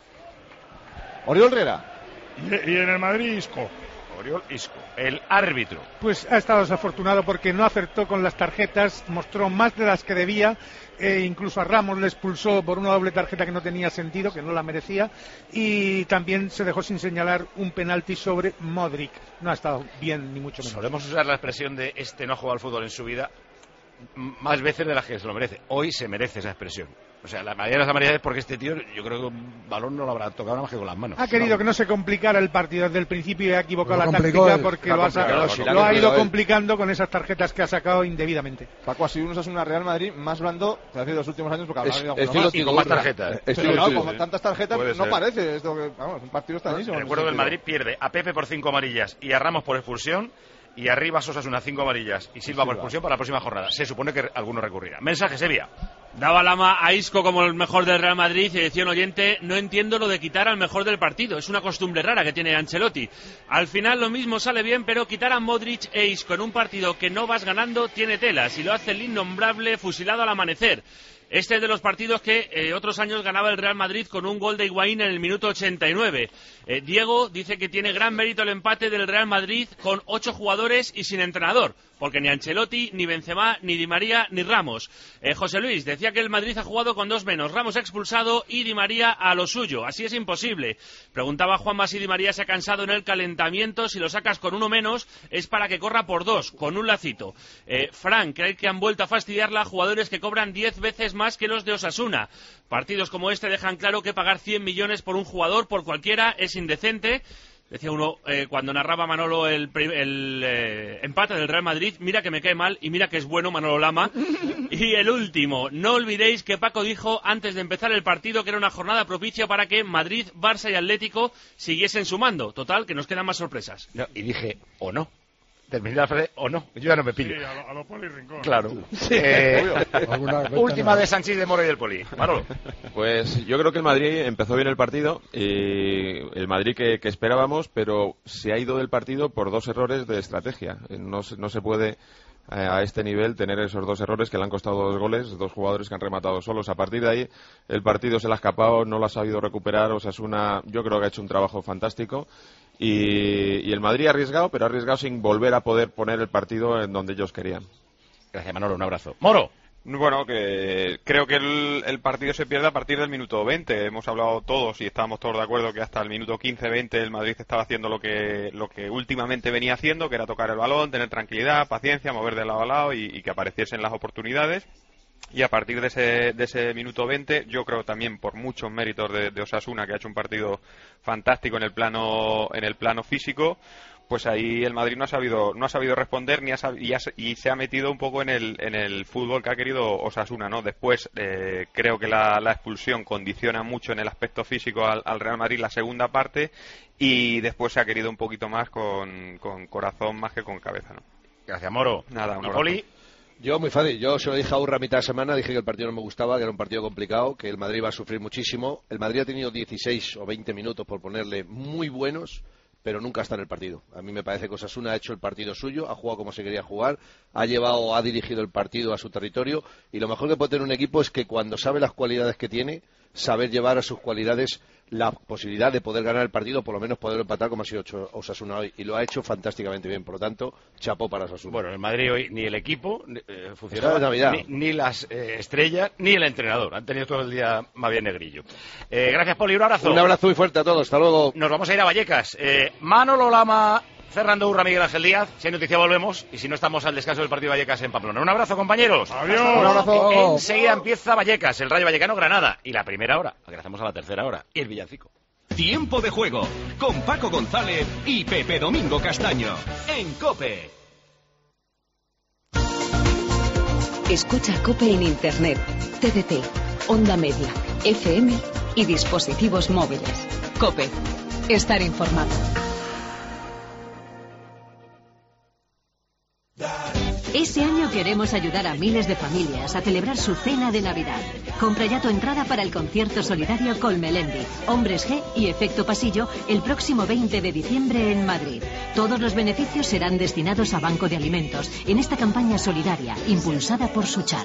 Oriol Herrera. Y en el Madrid, Isco. Oriol Isco, el árbitro. Pues ha estado desafortunado porque no acertó con las tarjetas, mostró más de las que debía, incluso a Ramos le expulsó por una doble tarjeta que no tenía sentido, que no la merecía, y también se dejó sin señalar un penalti sobre Modric. No ha estado bien, ni mucho menos. Solemos usar la expresión de este no ha jugado al fútbol en su vida más veces de las que se lo merece. Hoy se merece esa expresión. O sea, la mayoría de las amarillas es porque este tío, yo creo que un balón no lo habrá tocado nada más que con las manos. Ha querido que no se complicara el partido desde el principio y ha equivocado la táctica porque lo ha ido complicando con esas tarjetas que ha sacado indebidamente. Paco, ha sido un Osasuna Real Madrid más blando que hace los últimos años porque y con más tarjetas. Pero claro, con tantas tarjetas no parece esto que, vamos, un partido extrañísimo. Recuerdo que el Madrid pierde a Pepe por 5 amarillas y a Ramos por expulsión. Y arriba Osasuna 5 amarillas y Silva por expulsión para la próxima jornada. Se supone que alguno recurrirá. Mensaje, Sevilla. Daba Lama a Isco como el mejor del Real Madrid y decía un oyente: no entiendo lo de quitar al mejor del partido, es una costumbre rara que tiene Ancelotti. Al final lo mismo sale bien, pero quitar a Modric e Isco en un partido que no vas ganando tiene tela. Si lo hace el innombrable fusilado al amanecer. Este es de los partidos que otros años ganaba el Real Madrid con un gol de Higuaín en el minuto 89. Diego dice que tiene gran mérito el empate del Real Madrid con 8 jugadores y sin entrenador, porque ni Ancelotti, ni Benzema, ni Di María, ni Ramos. José Luis decía que el Madrid ha jugado con 2 menos, Ramos expulsado y Di María a lo suyo. Así es imposible. Preguntaba Juanma si Di María se ha cansado en el calentamiento. Si lo sacas con 1 menos es para que corra por 2, con un lacito. Frank cree que han vuelto a fastidiarla jugadores que cobran 10 veces más que los de Osasuna. Partidos como este dejan claro que pagar 100 millones por un jugador, por cualquiera, es indecente. Decía uno cuando narraba Manolo el empate del Real Madrid: mira que me cae mal y mira que es bueno Manolo Lama. Y el último: no olvidéis que Paco dijo antes de empezar el partido que era una jornada propicia para que Madrid, Barça y Atlético siguiesen sumando. Total, que nos quedan más sorpresas. No, y dije, o no. Terminé la frase, o no, yo ya no me pillo. Sí, a lo Poli Rincón. Claro. Última de Sánchez de Moro y del Poli. Manolo. Pues yo creo que el Madrid empezó bien el partido, y el Madrid que esperábamos, pero se ha ido del partido por 2 errores de estrategia. No se puede a este nivel tener esos 2 errores que le han costado 2 goles, 2 jugadores que han rematado solos. A partir de ahí el partido se le ha escapado, no lo ha sabido recuperar. Osasuna yo creo que ha hecho un trabajo fantástico y el Madrid ha arriesgado, pero ha arriesgado sin volver a poder poner el partido en donde ellos querían. Gracias, Manolo, un abrazo. Moro. Bueno, que creo que el partido se pierde a partir del minuto 20. Hemos hablado todos y estábamos todos de acuerdo que hasta el minuto 15-20 el Madrid estaba haciendo lo que últimamente venía haciendo, que era tocar el balón, tener tranquilidad, paciencia, mover de lado a lado y que apareciesen las oportunidades. Y a partir de ese minuto 20, yo creo también por muchos méritos de Osasuna, que ha hecho un partido fantástico en el plano físico, pues ahí el Madrid no ha sabido responder y se ha metido un poco en el fútbol que ha querido Osasuna, ¿no? Después creo que la expulsión condiciona mucho en el aspecto físico al Real Madrid la segunda parte, y después se ha querido un poquito más con corazón más que con cabeza, ¿no? Gracias, Moro. Nada, un abrazo. Poli. Yo muy fácil, yo se lo dije a Urra a mitad de semana, dije que el partido no me gustaba, que era un partido complicado, que el Madrid iba a sufrir muchísimo. El Madrid ha tenido 16 o 20 minutos, por ponerle, muy buenos, pero nunca está en el partido. A mí me parece que Osasuna ha hecho el partido suyo, ha jugado como se quería jugar, ha dirigido el partido a su territorio, y lo mejor que puede tener un equipo es que cuando sabe las cualidades que tiene, saber llevar a sus cualidades la posibilidad de poder ganar el partido, por lo menos poder empatar como ha sido Osasuna hoy, y lo ha hecho fantásticamente bien. Por lo tanto, chapó para Osasuna. Bueno, en Madrid hoy ni el equipo funcionaba, ni las estrellas, ni el entrenador. Han tenido todo el día más bien negrillo. Gracias, Poli, un abrazo. Un abrazo muy fuerte a todos, hasta luego. Nos vamos a ir a Vallecas. Manolo Lama, Fernando Urra, Miguel Ángel Díaz. Si hay noticia volvemos, y si no estamos al descanso del partido de Vallecas en Pamplona. Un abrazo, compañeros. Adiós. Un abrazo. Enseguida empieza Vallecas, el Rayo Vallecano Granada, y la primera hora, la que hacemos a la tercera hora, y el villancico. Tiempo de juego con Paco González y Pepe Domingo Castaño en COPE. Escucha COPE en Internet, TDT, Onda Media, FM y dispositivos móviles. COPE. Estar informado. Este año queremos ayudar a miles de familias a celebrar su cena de Navidad. Compra ya tu entrada para el concierto solidario con Melendi, Hombres G y Efecto Pasillo el próximo 20 de diciembre en Madrid. Todos los beneficios serán destinados a Banco de Alimentos en esta campaña solidaria impulsada por Suchar.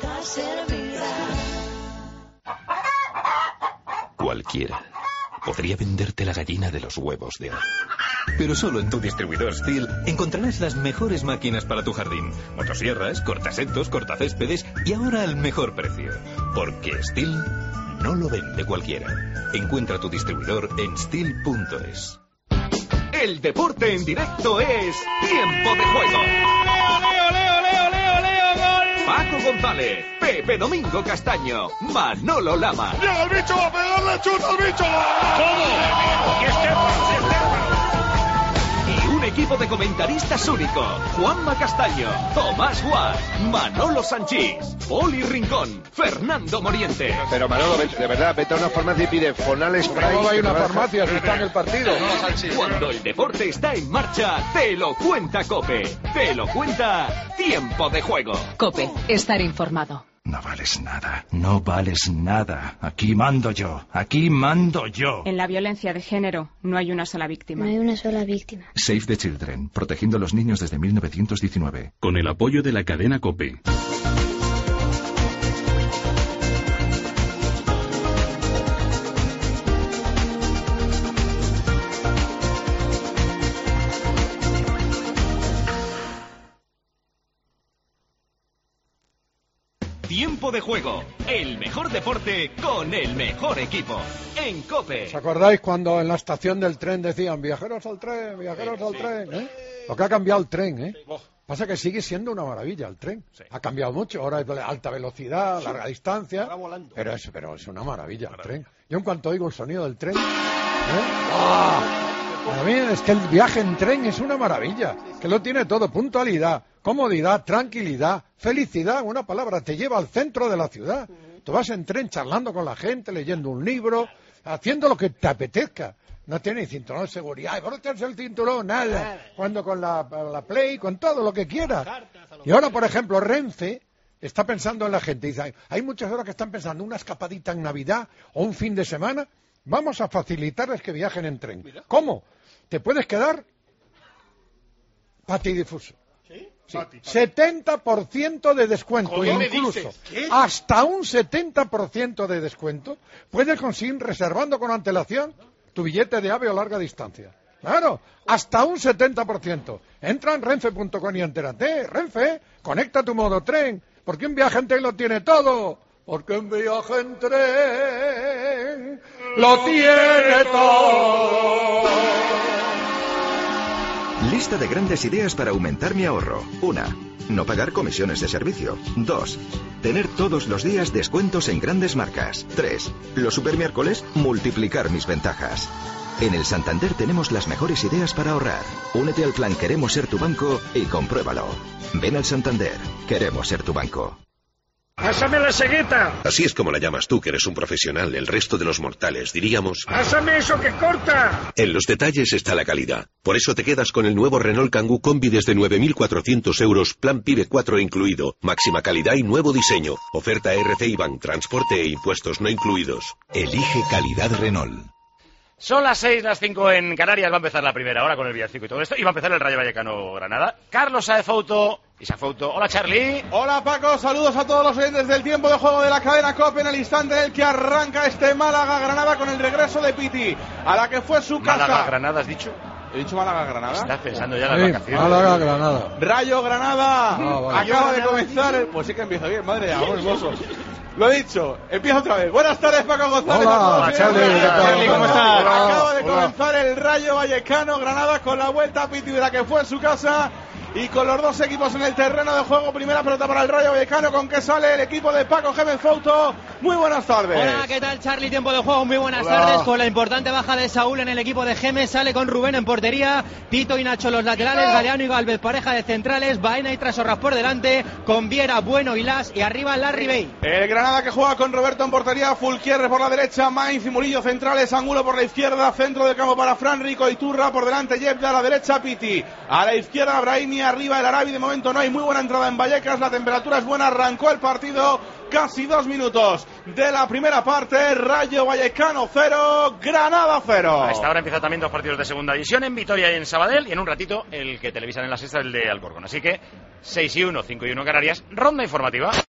Cualquiera podría venderte la gallina de los huevos de oro. Pero solo en tu distribuidor Stihl encontrarás las mejores máquinas para tu jardín. Motosierras, cortasetos, cortacéspedes y ahora al mejor precio. Porque Stihl no lo vende cualquiera. Encuentra tu distribuidor en stihl.es. El deporte en directo es Tiempo de Juego. Paco González, Pepe Domingo Castaño, Manolo Lama. ¡Llega el bicho a pegarle chuta al bicho! Y un equipo de comentaristas único: Juanma Castaño, Tomás Guas, Manolo Sanchís, Poli Rincón, Fernando Moriente. Pero Manolo, de verdad, vete a una farmacia y pide Fonal Spray. ¿Cómo hay una farmacia si está en el partido? Cuando el deporte está en marcha, te lo cuenta COPE. Te lo cuenta Tiempo de Juego. COPE. Estar informado. No vales nada, no vales nada. Aquí mando yo, aquí mando yo. En la violencia de género no hay una sola víctima. No hay una sola víctima. Save the Children, protegiendo a los niños desde 1919. Con el apoyo de la cadena COPE. Tiempo de Juego, el mejor deporte con el mejor equipo, en COPE. ¿Os acordáis cuando en la estación del tren decían viajeros al tren, viajeros al tren? ¿Eh? Lo que ha cambiado el tren, ¿eh? Pasa que sigue siendo una maravilla el tren. Ha cambiado mucho, ahora es de alta velocidad, larga distancia, pero es una maravilla el tren. Yo en cuanto oigo el sonido del tren, para mí es que el viaje en tren es una maravilla, que lo tiene todo: puntualidad, comodidad, tranquilidad, felicidad. Una palabra, te lleva al centro de la ciudad. Tú vas en tren charlando con la gente, leyendo un libro, haciendo lo que te apetezca. No tiene cinturón de seguridad, brotes el cinturón, nada. Cuando con la Play, con todo lo que quieras. Y ahora, por ejemplo, Renfe está pensando en la gente. Dice, hay muchas horas que están pensando una escapadita en Navidad o un fin de semana. Vamos a facilitarles que viajen en tren. ¿Cómo? Te puedes quedar patidifuso. Sí, 70% de descuento, Joder, incluso hasta un 70% de descuento puedes conseguir reservando con antelación tu billete de AVE o larga distancia. Claro, hasta un 70%. Entra en renfe.com y entérate. Renfe, conecta tu modo tren, porque un viaje en tren lo tiene todo. Porque un viaje en tren lo tiene todo. Lista de grandes ideas para aumentar mi ahorro. 1. No pagar comisiones de servicio. 2. Tener todos los días descuentos en grandes marcas. 3. Los supermiércoles, multiplicar mis ventajas. En el Santander tenemos las mejores ideas para ahorrar. Únete al plan Queremos Ser Tu Banco y compruébalo. Ven al Santander. Queremos ser tu banco. ¡Pásame la cegueta! Así es como la llamas tú, que eres un profesional. El resto de los mortales diríamos... ¡Pásame eso que corta! En los detalles está la calidad. Por eso te quedas con el nuevo Renault Kangoo Combi desde 9.400 euros, plan PIBE 4 incluido. Máxima calidad y nuevo diseño. Oferta RCI Bank, transporte e impuestos no incluidos. Elige calidad Renault. Son las 6, las 5 en Canarias. Va a empezar la primera hora con el villancico y todo esto. Y va a empezar el Rayo Vallecano-Granada. Carlos Sáez Fouto. Isaac Fouto. Hola, Charlie. Hola, Paco. Saludos a todos los oyentes del tiempo de juego de la cadena COPE en el instante en el que arranca este Málaga-Granada con el regreso de Piti a la que fue su casa. ¿Málaga-Granada has dicho? ¿He dicho Málaga-Granada? Estás pensando ya en las vacaciones. Málaga-Granada. Rayo-Granada. Vale. Acaba de comenzar. Pues sí que empieza bien, madre mía, vamos, hermoso. Lo he dicho, empieza otra vez. Buenas tardes, Paco González. Hola, Charlie, ¿cómo estás? Acaba de comenzar el Rayo Vallecano-Granada con la vuelta a Piti de la que fue en su casa y con los dos equipos en el terreno de juego. Primera pelota para el Rayo Vallecano, con que sale el equipo de Paco Gémez Fouto. Muy buenas tardes. Hola, ¿qué tal, Charlie? Tiempo de juego, muy buenas tardes. Con la importante baja de Saúl en el equipo de Gémez, sale con Rubén en portería, Tito y Nacho los laterales, Galeano y Galvez pareja de centrales, Baena y Trasorras por delante, con Viera, Bueno y Las, y arriba Larry Bay. El Granada que juega con Roberto en portería, Fulquierre por la derecha, Mainz y Murillo centrales, Angulo por la izquierda, centro del campo para Fran, Rico y Turra, por delante Yebda, a la derecha Piti, a la izquierda Brahimi, arriba el Arabi. De momento no hay muy buena entrada en Vallecas, la temperatura es buena, arrancó el partido, casi 2 minutos de la primera parte. Rayo Vallecano 0, Granada 0. A esta hora empiezan también 2 partidos de segunda división, en Vitoria y en Sabadell, y en un ratito el que televisan en la sexta, el de Alcorcón. Así que 6 y 1, 5 y 1 Canarias, ronda informativa.